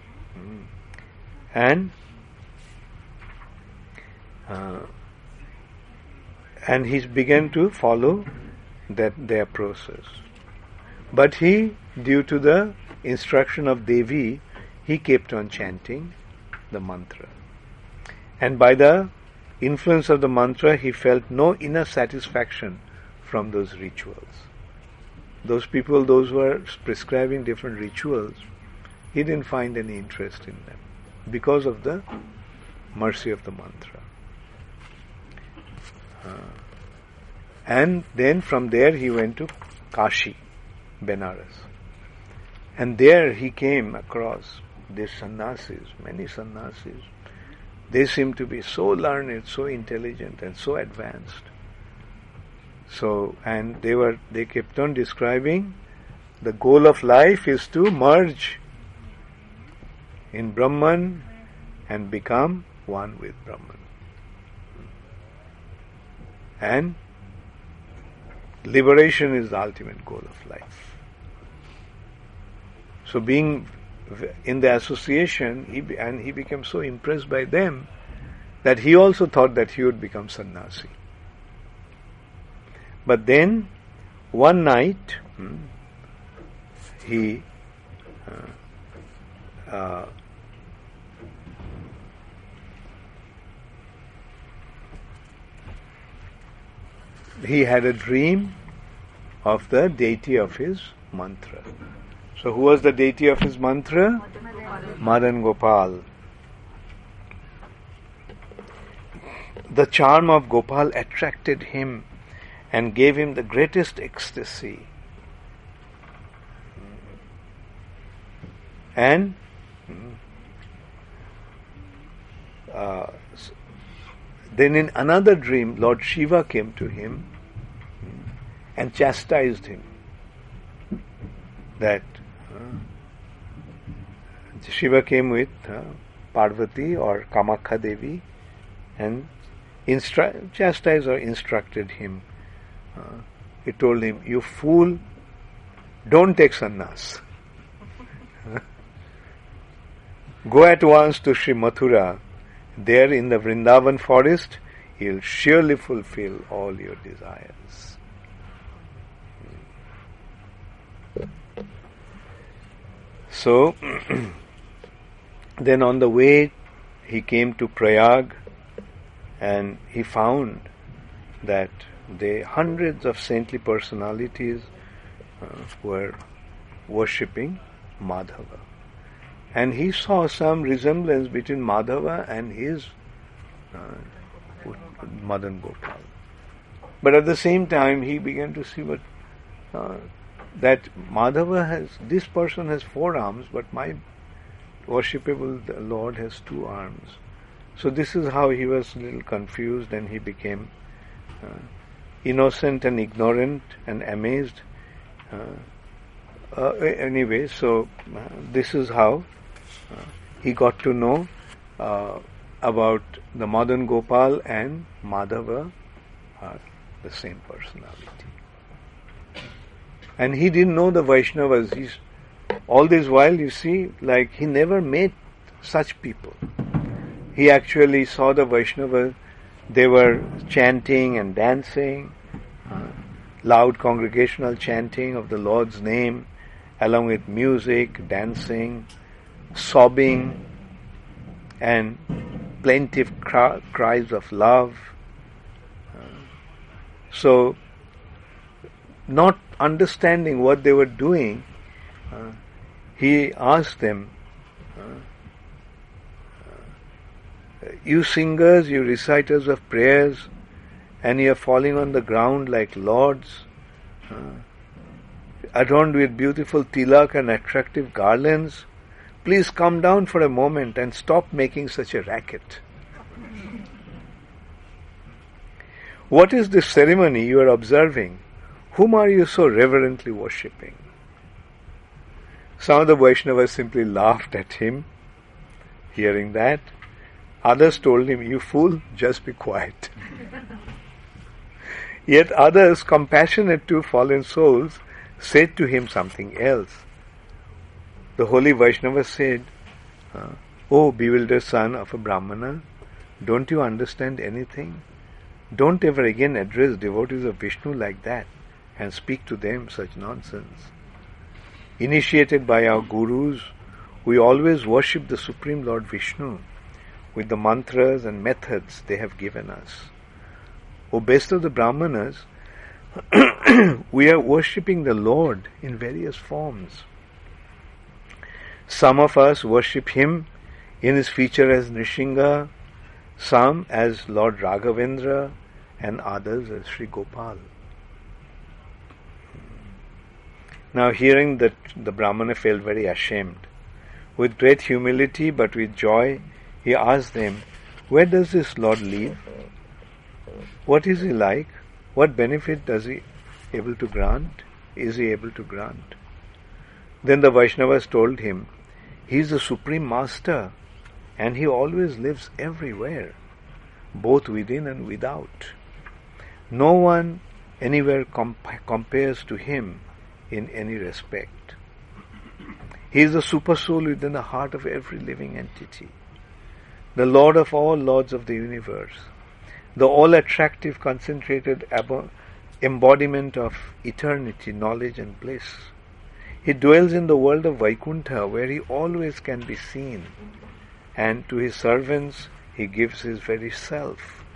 And he began to follow their process. But he, due to the instruction of Devi, he kept on chanting the mantra. And by the influence of the mantra, he felt no inner satisfaction from those rituals. Those people, those who were prescribing different rituals, he didn't find any interest in them because of the mercy of the mantra. And then from there he went to Kashi, Benares. And there he came across these sannyasis, many sannyasis. They seemed to be so learned, so intelligent and so advanced. So, and they kept on describing the goal of life is to merge in Brahman and become one with Brahman. And liberation is the ultimate goal of life. So being in the association, he became so impressed by them that he also thought that he would become sannyasi. But then, one night, he had a dream of the deity of his mantra. So who was the deity of his mantra? Madan Gopal. The charm of Gopal attracted him and gave him the greatest ecstasy. And then in another dream, Lord Shiva came to him and chastised him. That Shiva came with Parvati or Kamakha Devi and chastised or instructed him. He told him, "You fool, don't take sannyas. Go at once to Sri Mathura. There in the Vrindavan forest, he'll surely fulfill all your desires." So, then on the way, he came to Prayag and he found that hundreds of saintly personalities were worshipping Madhava. And he saw some resemblance between Madhava and his Madan Gopal. But at the same time, he began to see that Madhava this person has 4 arms, but my worshipable Lord has 2 arms. So this is how he was a little confused, and he became innocent and ignorant and amazed. Anyway, so this is how he got to know about the Madan Gopal and Madhava are the same personality. And he didn't know the Vaishnavas. All this while, you see, like he never met such people. He actually saw the Vaishnavas. They were chanting and dancing, loud congregational chanting of the Lord's name, along with music, dancing, sobbing, and plaintive cries of love. So, not understanding what they were doing, he asked them, "You singers, you reciters of prayers, and you are falling on the ground like lords, adorned with beautiful tilak and attractive garlands, please come down for a moment and stop making such a racket. What is this ceremony you are observing? Whom are you so reverently worshipping?" Some of the Vaishnavas simply laughed at him, hearing that. Others told him, "You fool, just be quiet." Yet others, compassionate to fallen souls, said to him something else. The holy Vaishnava said, "O bewildered son of a Brahmana, don't you understand anything? Don't ever again address devotees of Vishnu like that and speak to them such nonsense. Initiated by our gurus, we always worship the Supreme Lord Vishnu with the mantras and methods they have given us. O best of the Brahmanas, we are worshipping the Lord in various forms. Some of us worship Him in His feature as Nrisingha, some as Lord Raghavendra, and others as Sri Gopal." Now hearing that, the Brahmana felt very ashamed. With great humility but with joy, he asked them, "Where does this Lord live? What is He like? What benefit does He able to grant? Is He able to grant?" Then the Vaishnavas told him, "He is the Supreme Master, and He always lives everywhere, both within and without. No one anywhere compares to Him in any respect. He is the super soul within the heart of every living entity, the Lord of all lords of the universe, the all-attractive concentrated embodiment of eternity, knowledge and bliss. He dwells in the world of Vaikuntha, where He always can be seen, and to His servants He gives His very self.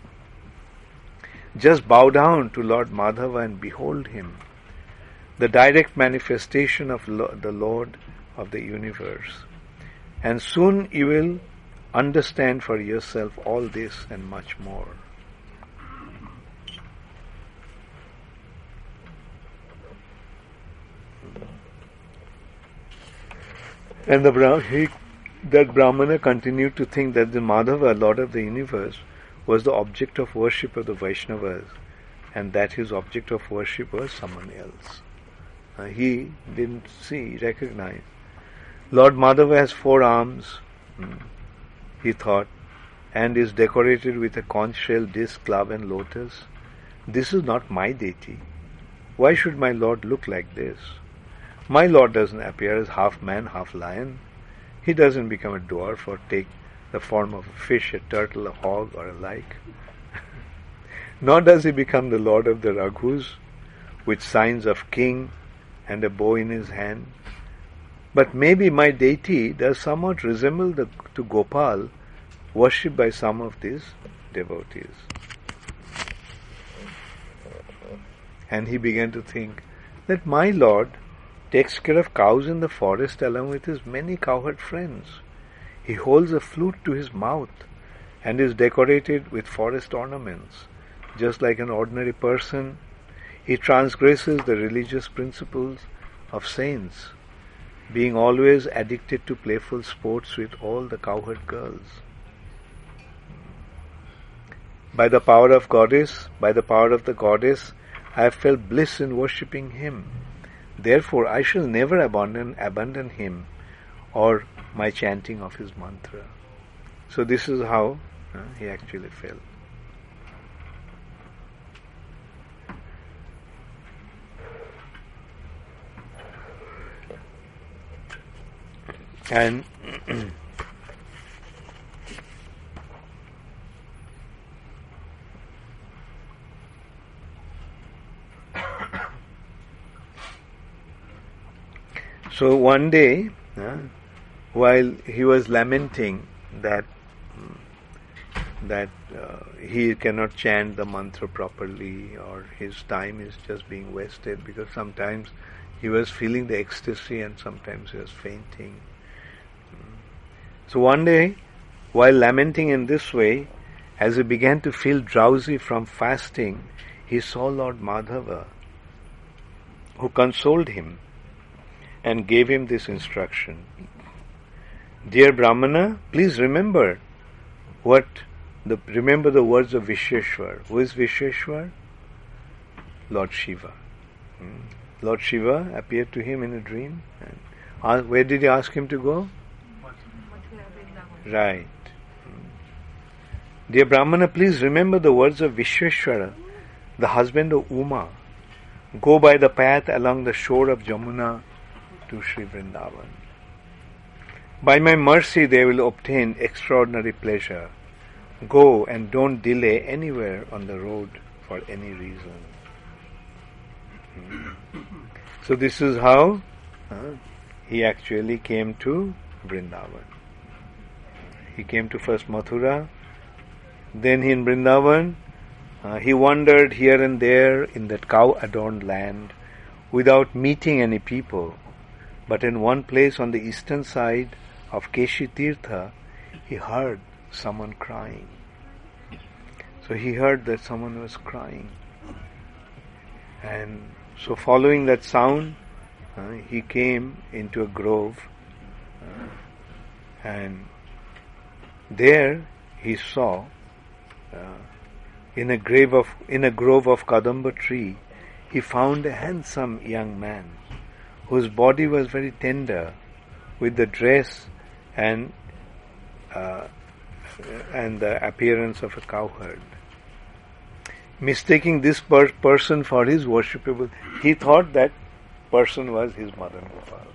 Just bow down to Lord Madhava and behold Him, the direct manifestation of the Lord of the universe, and soon you will understand for yourself all this and much more." And that Brahmana continued to think that the Madhava, Lord of the universe, was the object of worship of the Vaishnavas, and that his object of worship was someone else. He didn't recognize. Lord Madhava has 4 arms, he thought, and is decorated with a conch shell, disc, club and lotus. This is not my deity. Why should my Lord look like this? My Lord doesn't appear as half man, half lion. He doesn't become a dwarf or take the form of a fish, a turtle, a hog or a like. Nor does He become the Lord of the Raghus with signs of king and a bow in his hand. But maybe my deity does somewhat resemble to Gopal, worshipped by some of these devotees. And he began to think that my Lord takes care of cows in the forest along with his many cowherd friends. He holds a flute to his mouth and is decorated with forest ornaments. Just like an ordinary person, he transgresses the religious principles of saints, being always addicted to playful sports with all the cowherd girls. By the power of the goddess, I have felt bliss in worshipping Him. Therefore, I shall never abandon Him or my chanting of His mantra. So this is how he actually felt. And so one day, while he was lamenting that he cannot chant the mantra properly, or his time is just being wasted, because sometimes he was feeling the ecstasy and sometimes he was fainting. So one day, while lamenting in this way, as he began to feel drowsy from fasting, he saw Lord Madhava, who consoled him and gave him this instruction. Dear Brahmana, please remember the words of Visheshwar. Who is Visheshwar? Lord Shiva. Lord Shiva appeared to him in a dream. And where did he ask him to go? Right. Dear Brahmana, please remember the words of Vishweshwara, the husband of Uma. Go by the path along the shore of Jamuna to Sri Vrindavan. By my mercy they will obtain extraordinary pleasure. Go and don't delay anywhere on the road for any reason. So this is how he actually came to Vrindavan. He came to first Mathura, then in Vrindavan, he wandered here and there in that cow-adorned land without meeting any people. But in one place on the eastern side of Keshi Tirtha, he heard someone crying. So he heard that someone was crying. And so following that sound, he came into a grove, and there he saw in a grove of Kadamba tree, he found a handsome young man whose body was very tender, with the dress and the appearance of a cowherd. Mistaking this person for his worshipable, he thought that person was his Madan Gopal.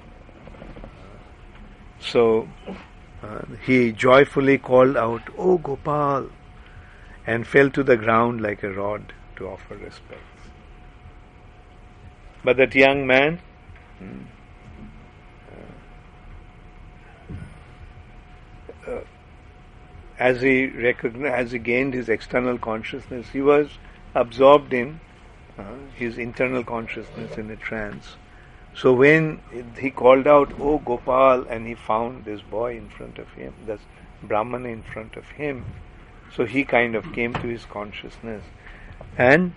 So he joyfully called out, "Oh Gopal," and fell to the ground like a rod to offer respects. But that young man as he gained his external consciousness, he was absorbed in his internal consciousness in a trance. So when he called out, "Oh Gopal," and he found this boy in front of him, this Brahmana in front of him, so he kind of came to his consciousness, and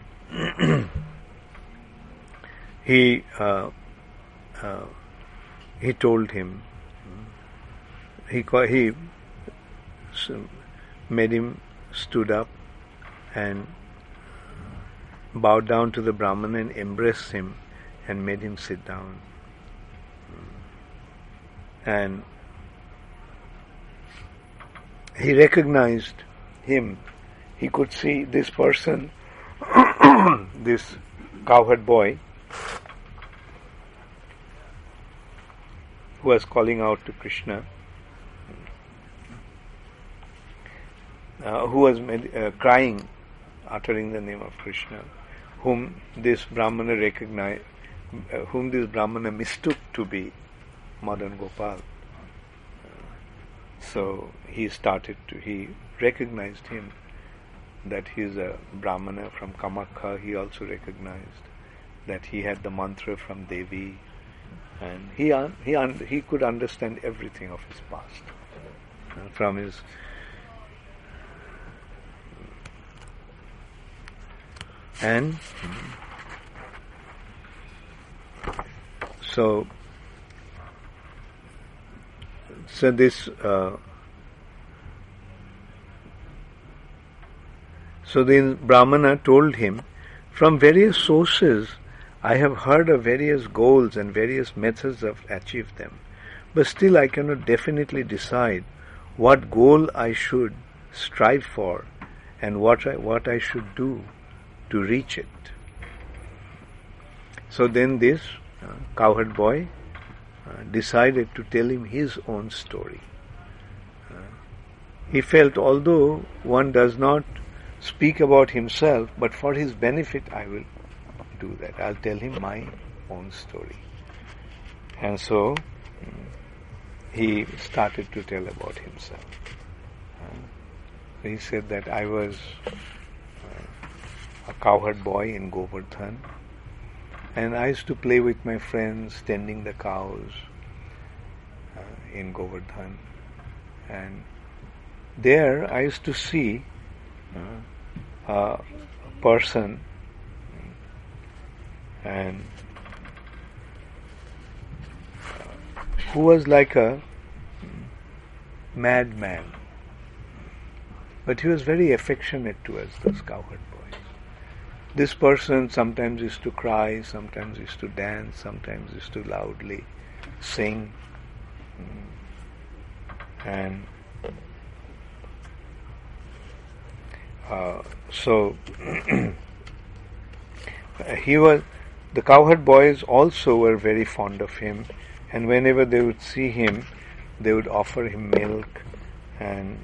he told him, he made him stood up and bowed down to the Brahmana and embraced him and made him sit down. And he recognized him. He could see this person, this cowherd boy, who was calling out to Krishna, who was crying, uttering the name of Krishna, whom this Brahmana recognized, whom this Brahmana mistook to be Madan Gopal. So he recognized him, that he is a Brahmana from Kamakha. He also recognized that he had the mantra from Devi, and he could understand everything of his past from his. And so this so the Brahmana told him, "From various sources I have heard of various goals and various methods of achieve them, but still I cannot definitely decide what goal I should strive for and what I should do to reach it." So then this cowherd boy decided to tell him his own story. He felt, although one does not speak about himself, but for his benefit I will do that. I'll tell him my own story. And so he started to tell about himself. He said that I was a cowherd boy in Govardhan, and I used to play with my friends tending the cows in Govardhan, and there I used to see a person and who was like a madman, but he was very affectionate towards those cowherd boys. This person sometimes used to cry, sometimes used to dance, sometimes used to loudly sing, and So the cowherd boys also were very fond of him, and whenever they would see him, they would offer him milk and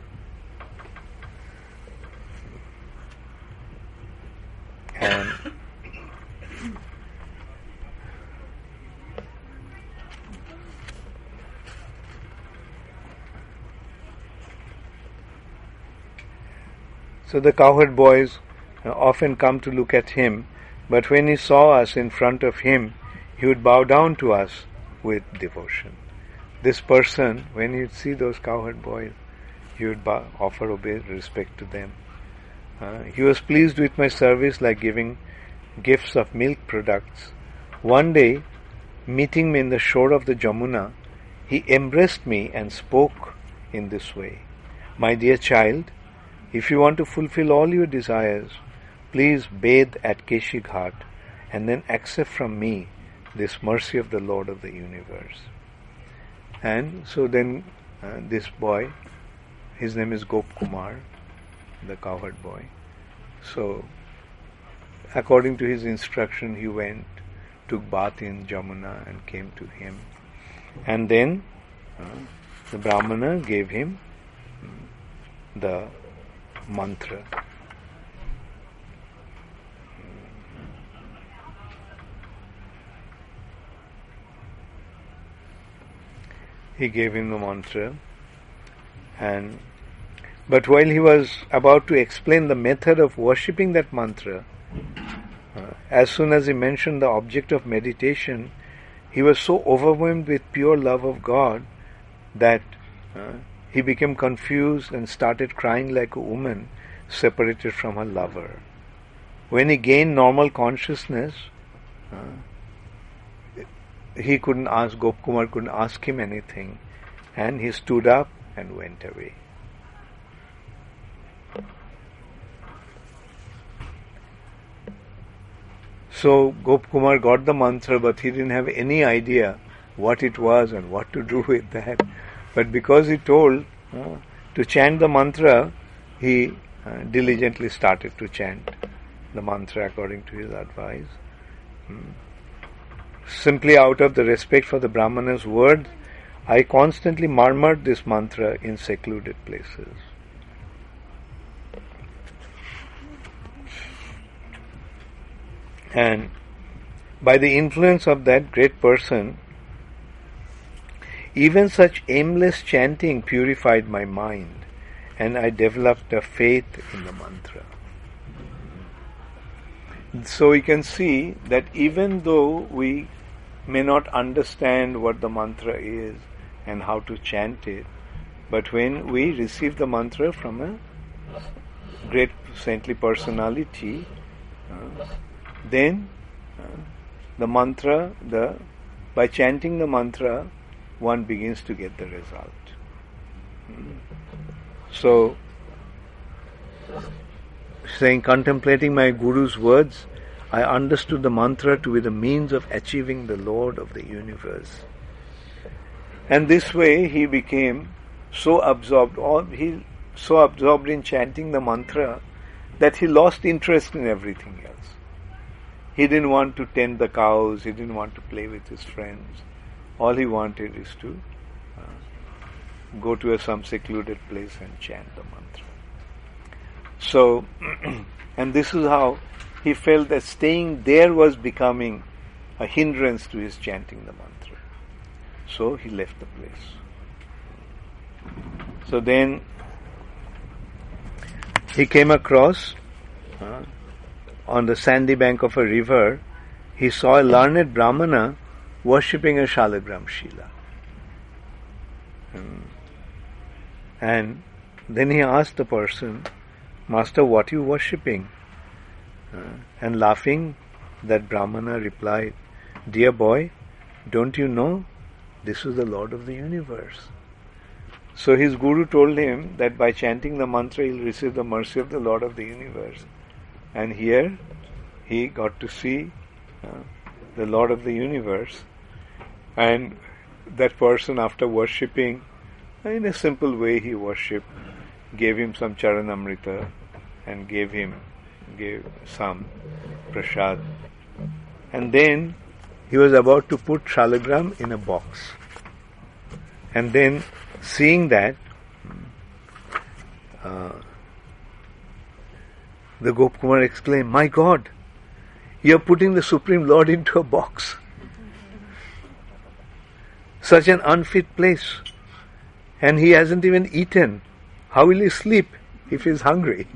so the cowherd boys often come to look at him, but when he saw us in front of him, he would bow down to us with devotion. This person, when he'd see those cowherd boys, he would offer respect to them. He was pleased with my service, like giving gifts of milk products. One day, meeting me in the shore of the Jamuna, he embraced me and spoke in this way: "My dear child, if you want to fulfill all your desires, please bathe at Keshi Ghat and then accept from me this mercy of the Lord of the universe." And so then this boy, his name is Gop Kumar, the cowherd boy. So according to his instruction, he went, took bath in Jamuna and came to him. And then the Brahmana gave him the mantra. He gave him the mantra, but while he was about to explain the method of worshipping that mantra, as soon as he mentioned the object of meditation, he was so overwhelmed with pure love of God that he became confused and started crying like a woman separated from her lover. When he gained normal consciousness, he couldn't ask, Gop Kumar couldn't ask him anything, and he stood up and went away. So Gop Kumar got the mantra, but he didn't have any idea what it was and what to do with that. But because he told to chant the mantra, he diligently started to chant the mantra according to his advice. Simply out of the respect for the Brahmana's words, I constantly murmured this mantra in secluded places. And by the influence of that great person, even such aimless chanting purified my mind, and I developed a faith in the mantra. So you can see that even though we may not understand what the mantra is and how to chant it, but when we receive the mantra from a great saintly personality, then the mantra, by chanting the mantra, one begins to get the result. So, saying, contemplating my Guru's words, I understood the mantra to be the means of achieving the Lord of the universe. And this way he became so absorbed in chanting the mantra that he lost interest in everything else. He didn't want to tend the cows, he didn't want to play with his friends. All he wanted is to go to some secluded place and chant the mantra. So, and this is how he felt that staying there was becoming a hindrance to his chanting the mantra. So he left the place. So then he came across on the sandy bank of a river, he saw a learned Brahmana worshipping a Shalagram Shila. And then he asked the person, Master, what are you worshipping? And laughing, that Brahmana replied, Dear boy, don't you know this is the Lord of the universe? So his Guru told him that by chanting the mantra he'll receive the mercy of the Lord of the universe. And here he got to see the Lord of the universe. And that person, after worshipping, in a simple way he worshipped, gave him some charanamrita, and gave some prasad. And then he was about to put Shalagram in a box. And then, seeing that, the Gopkumar exclaimed, "My God, you are putting the Supreme Lord into a box. Such an unfit place. And he hasn't even eaten. How will he sleep if he is hungry?"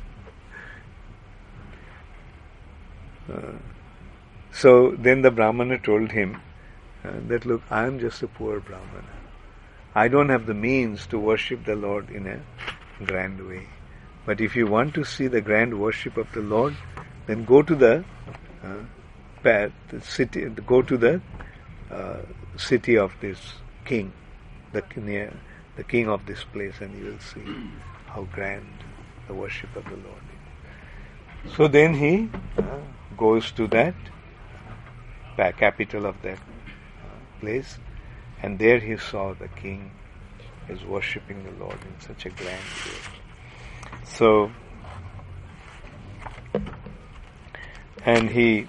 So then the Brahmana told him that, "Look, I am just a poor Brahmana. I don't have the means to worship the Lord in a grand way. But if you want to see the grand worship of the Lord, then go to the city. Go to the city of this king, the king of this place, and you will see how grand the worship of the Lord is." So then he goes to that capital of that place, and there he saw the king is worshipping the Lord in such a grand way. So, and he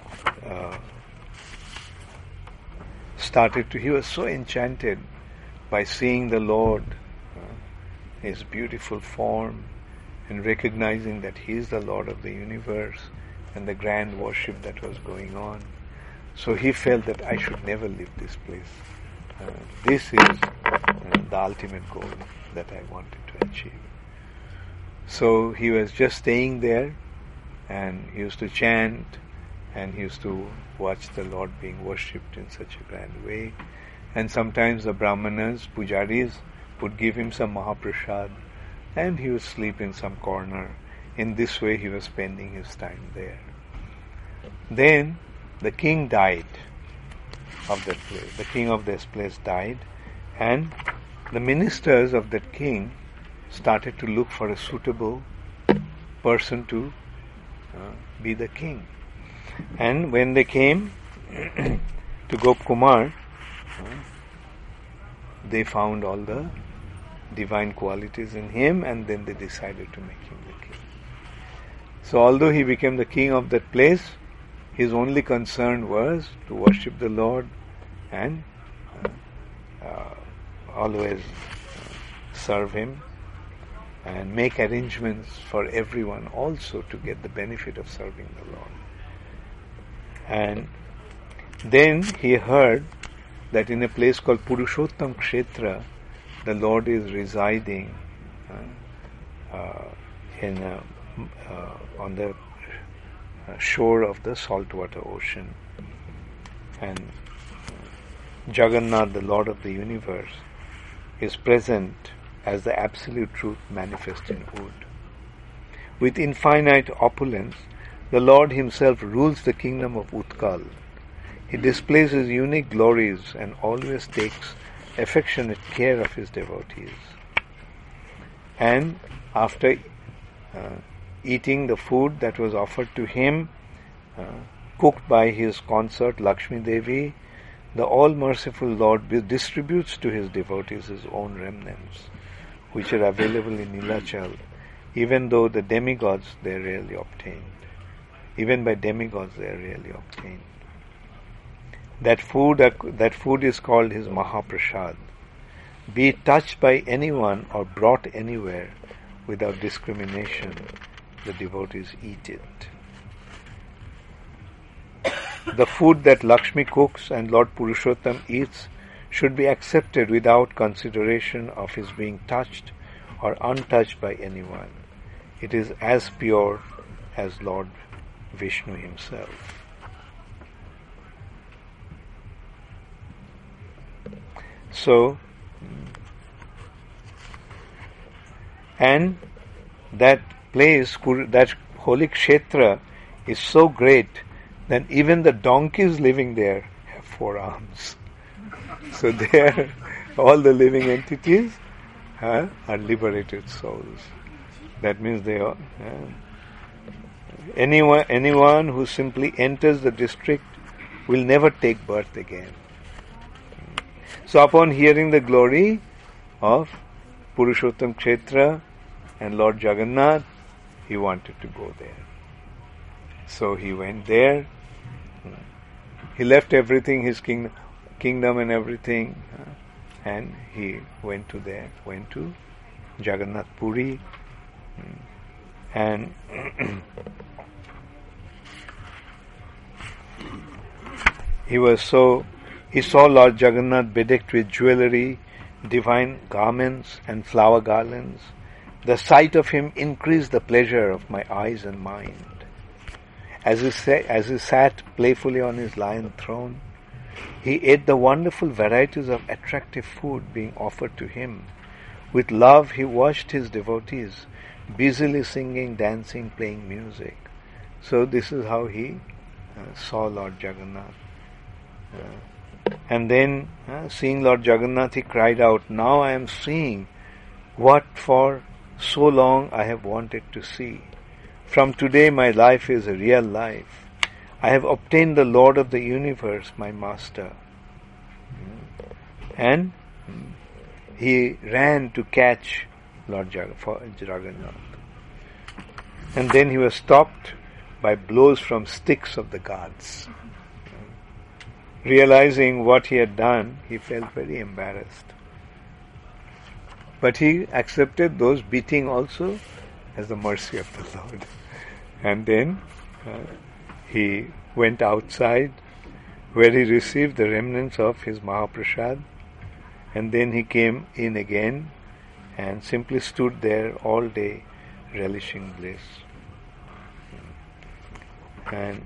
he was so enchanted by seeing the Lord, his beautiful form, and recognizing that he is the Lord of the universe and the grand worship that was going on. So he felt that I should never leave this place. This is the ultimate goal that I wanted to achieve. So he was just staying there, and he used to chant, and he used to watch the Lord being worshipped in such a grand way. And sometimes the Brahmanas, pujaris, would give him some Mahaprasad, and he would sleep in some corner. In this way he was spending his time there. Then the king died of that place. The king of this place died, and the ministers of that king started to look for a suitable person to be the king. And when they came to Gopkumar, they found all the divine qualities in him, and then they decided to make him the king. So although he became the king of that place, his only concern was to worship the Lord and always serve him and make arrangements for everyone also to get the benefit of serving the Lord. And then he heard that in a place called Purushottam Kshetra, the Lord is residing on the shore of the saltwater ocean. And Jagannath, the Lord of the universe, is present as the absolute truth manifest in wood. With infinite opulence, the Lord himself rules the kingdom of Utkal. He displays his unique glories and always takes affectionate care of his devotees. And after eating the food that was offered to him, cooked by his consort Lakshmi Devi, the all-merciful Lord distributes to his devotees his own remnants, which are available in Nilachal, even though the demigods they are rarely obtained. Even by demigods they are rarely obtained. That food is called his Mahaprasad. Be it touched by anyone or brought anywhere without discrimination, the devotees eat it. The food that Lakshmi cooks and Lord Purushottam eats should be accepted without consideration of his being touched or untouched by anyone. It is as pure as Lord Vishnu himself. So, and that place, that holy kshetra is so great that even the donkeys living there have 4 arms. So there, all the living entities are liberated souls. That means they are anyone who simply enters the district will never take birth again. So upon hearing the glory of Purushottam Kshetra and Lord Jagannath, he wanted to go there. So he went there. He left everything, his kingdom and everything, and he went to Jagannath Puri, and he saw Lord Jagannath bedecked with jewelry, divine garments and flower garlands. The sight of him increased the pleasure of my eyes and mind. As he sat playfully on his lion throne, he ate the wonderful varieties of attractive food being offered to him. With love he watched his devotees, busily singing, dancing, playing music. So this is how he saw Lord Jagannath. And then, seeing Lord Jagannath, he cried out, "Now I am seeing what for so long I have wanted to see. From today my life is a real life. I have obtained the Lord of the universe, my master." And he ran to catch Lord Jagannath. And then he was stopped by blows from sticks of the guards. Realizing what he had done, he felt very embarrassed. But he accepted those beating also as the mercy of the Lord. And then he went outside, where he received the remnants of his Mahaprasad, and then he came in again and simply stood there all day relishing bliss. And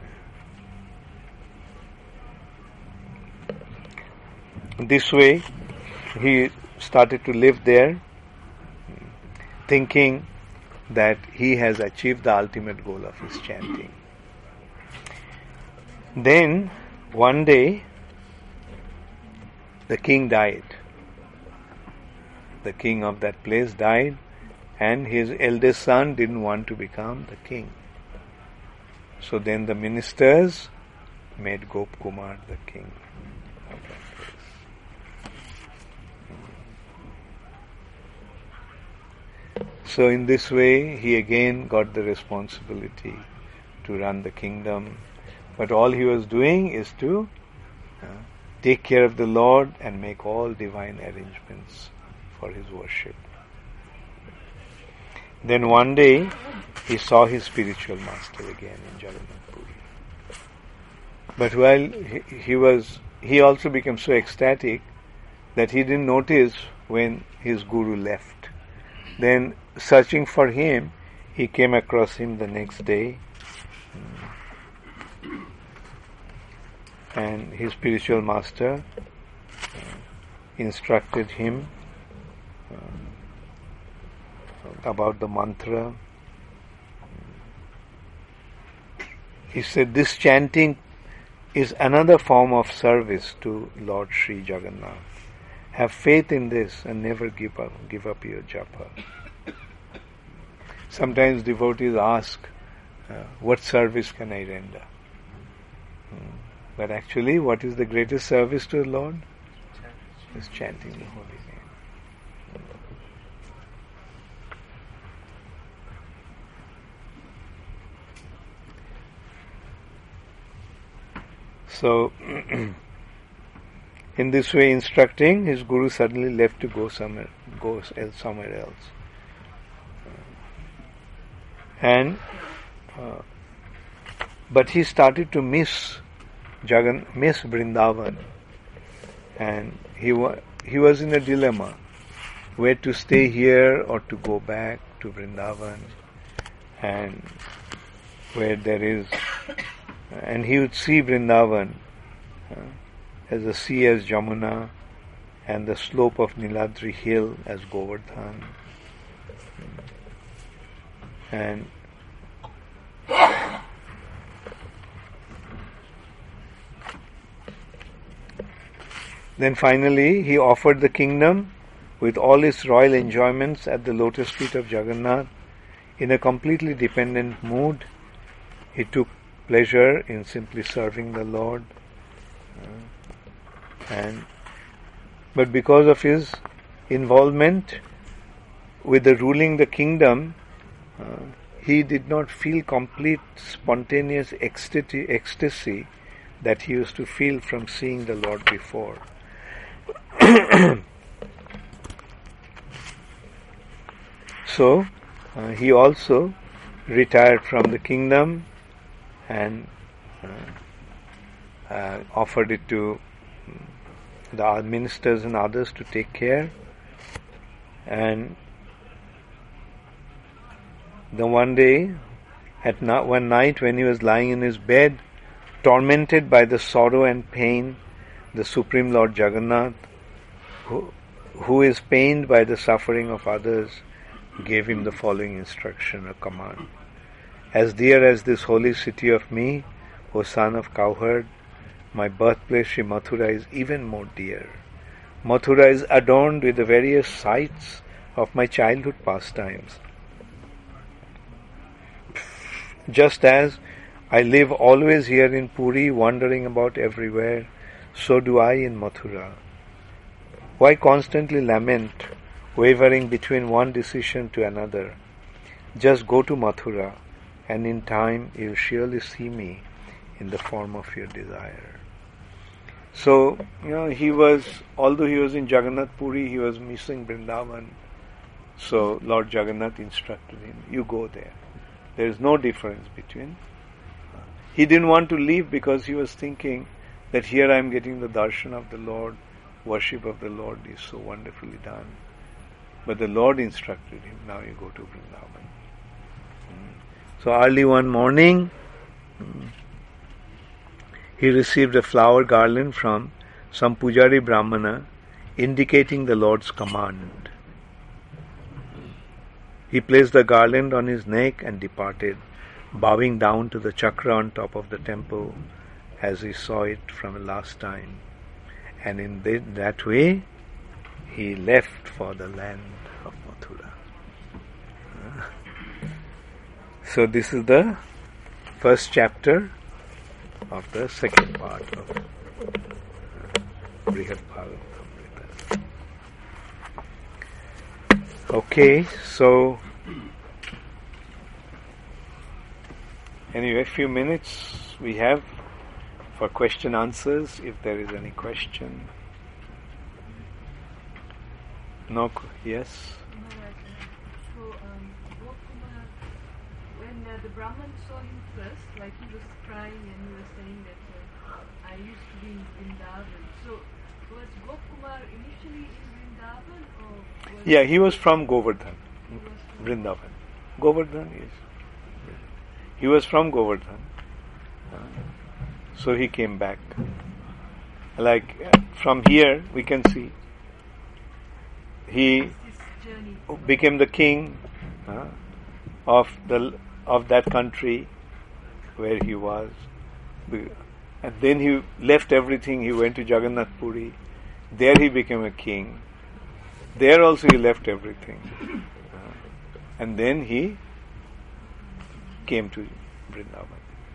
this way he started to live there, thinking that he has achieved the ultimate goal of his chanting. Then one day the king died. The king of that place died, and his eldest son didn't want to become the king. So then the ministers made Gopkumar the king of that place. So in this way he again got the responsibility to run the kingdom. But all he was doing is to take care of the Lord and make all divine arrangements for his worship. Then one day he saw his spiritual master again in Jagannath Puri. But while he also became so ecstatic that he didn't notice when his guru left. Then searching for him, he came across him the next day, and his spiritual master instructed him about the mantra. He said, "This chanting is another form of service to Lord Sri Jagannath. Have faith in this and never give up your japa." Sometimes devotees ask, what service can I render? But actually, what is the greatest service to the Lord? Is chanting the holy name. So, in this way instructing, his guru suddenly left to go somewhere else. And but he started to miss Vrindavan, and he was in a dilemma where to stay here or to go back to Vrindavan, and where there is, and he would see Vrindavan as the sea as Jamuna, and the slope of Niladri hill as Govardhan. And then finally he offered the kingdom with all its royal enjoyments at the lotus feet of Jagannath. In a completely dependent mood, he took pleasure in simply serving the Lord. But because of his involvement with the ruling the kingdom, he did not feel complete spontaneous ecstasy that he used to feel from seeing the Lord before. So, he also retired from the kingdom and offered it to the ministers and others to take care. And the one day, one night when he was lying in his bed, tormented by the sorrow and pain, the Supreme Lord Jagannath, who is pained by the suffering of others, gave him the following instruction or command. As dear as this holy city of me, O son of cowherd, my birthplace Sri Mathura is even more dear. Mathura is adorned with the various sights of my childhood pastimes. Just as I live always here in Puri, wandering about everywhere, so do I in Mathura. Why constantly lament, wavering between one decision to another? Just go to Mathura, and in time you'll surely see me in the form of your desire. So, although he was in Jagannath Puri, he was missing Vrindavan. So Lord Jagannath instructed him, you go there. There is no difference between. He didn't want to leave because he was thinking that here I am getting the darshan of the Lord, worship of the Lord is so wonderfully done. But the Lord instructed him, now you go to Vrindavan. So early one morning, he received a flower garland from some Pujari Brahmana indicating the Lord's command. He placed the garland on his neck and departed, bowing down to the chakra on top of the temple as he saw it from the last time. And in that way, he left for the land of Mathura. So this is the first chapter of the second part of Brihad Bhagavatamrita. Okay, so anyway, a few minutes we have for question answers, if there is any question. No, yes? So, Gokumar, when the Brahman saw him first, like he was crying and he was saying that I used to be in Vrindavan. So, was Gokumar initially in Vrindavan or? Yeah, he was from Govardhan, Vrindavan. Govardhan is. He was from Govardhan. So he came back. Like from here we can see he became the king of that country where he was, and then he left everything. He went to Jagannath Puri. There he became a king. There also he left everything, and then he came to Vrindavan.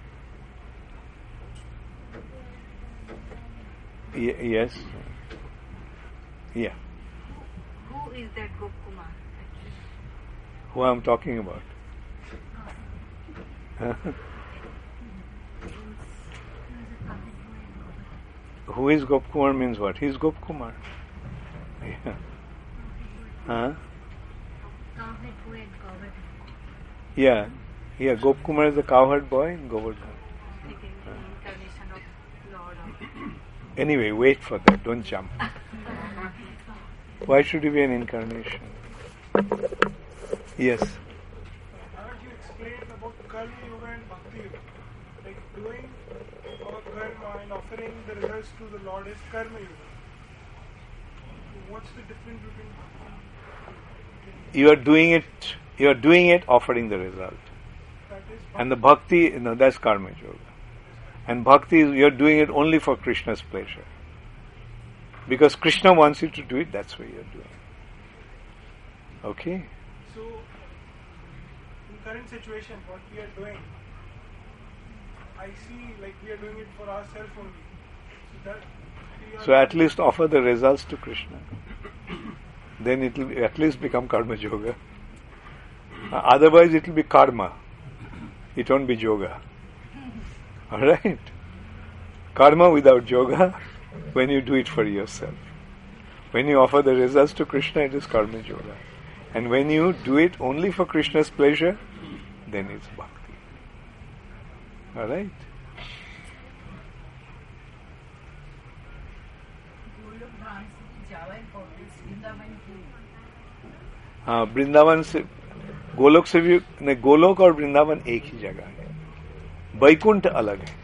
Yes. Yeah. Who is that Gokumar? Who I'm talking about? Who is Gopkumar means what? He's Gopkumar. Yeah. Huh? Yeah. Yeah, Gopkumar is the cowherd boy in Govardhan. Anyway, wait for that, don't jump. Why should he be an incarnation? Yes. How would you explain about Kali Yuga and Bhakti Yuga? Like doing our karma and offering the results to the Lord is Karma Yuga. What's the difference between? You are doing it offering the result. That is And the bhakti, that's karma yoga. And bhakti is you're doing it only for Krishna's pleasure. Because Krishna wants you to do it, that's what you're doing. Okay? So, in current situation, what we are doing, I see like we are doing it for ourselves only. So at least offer the results to Krishna. Then it will at least become karma yoga. Otherwise it will be karma. it won't be yoga. Alright? Karma without yoga, when you do it for yourself. When you offer the results to Krishna, it is karma yoga. And when you do it only for Krishna's pleasure, then it's bhakti. Alright? हाँ, वृंदावन से गोलोक से भी नहीं, गोलोक और वृंदावन एक ही जगह है, वैकुंठ अलग है.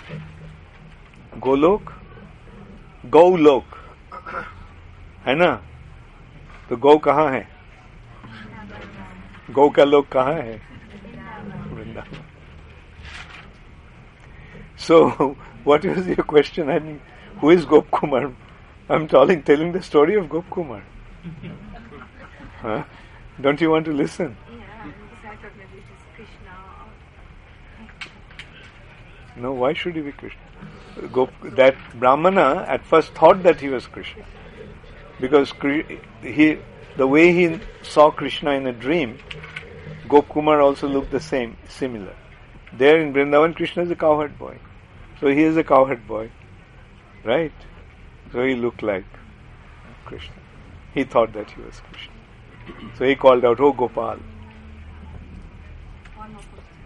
गोलोक गौलोक है ना, तो गौ कहाँ है, गौ का लोक कहाँ है, Vrindavan. So, what is your question? I mean, who is Gop Kumar? I'm telling the story of Gop Kumar. Huh? Don't you want to listen? Yeah, because I thought maybe it is Krishna. No, why should he be Krishna? That Brahmana at first thought that he was Krishna. Because the way he saw Krishna in a dream, Gop Kumar also looked similar. There in Vrindavan, Krishna is a cowherd boy. So he is a cowherd boy. Right? So he looked like Krishna. He thought that he was Krishna. So he called out, "Oh Gopal." One more question.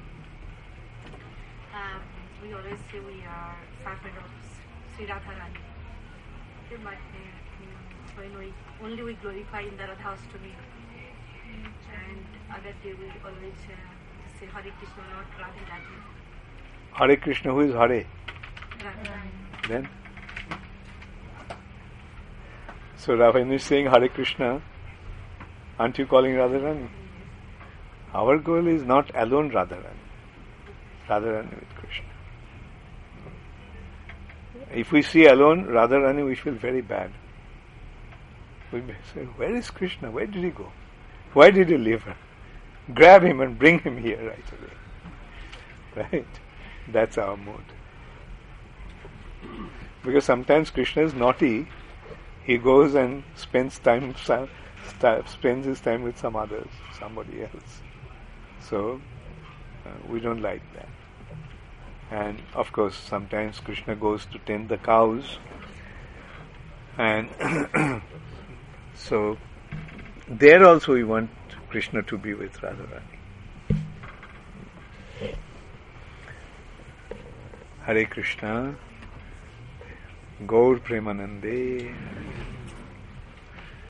We always say we are servant of Sri Radharani. But when we glorify in the Radhaastami, and other day we always say Hare Krishna, not Radharani. Hare Krishna, who is Hare? Radharani. Then? So when you're saying Hare Krishna, aren't you calling Radharani? Our goal is not alone Radharani. Radharani with Krishna. If we see alone Radharani, we feel very bad. We may say, where is Krishna? Where did he go? Why did you leave her? Grab him and bring him here right away. Right? That's our mood. Because sometimes Krishna is naughty. He goes and spends his time with somebody else. So, we don't like that. And of course, sometimes Krishna goes to tend the cows. And so, there also we want Krishna to be with Radharani. Hare Krishna, Gaur Premanande.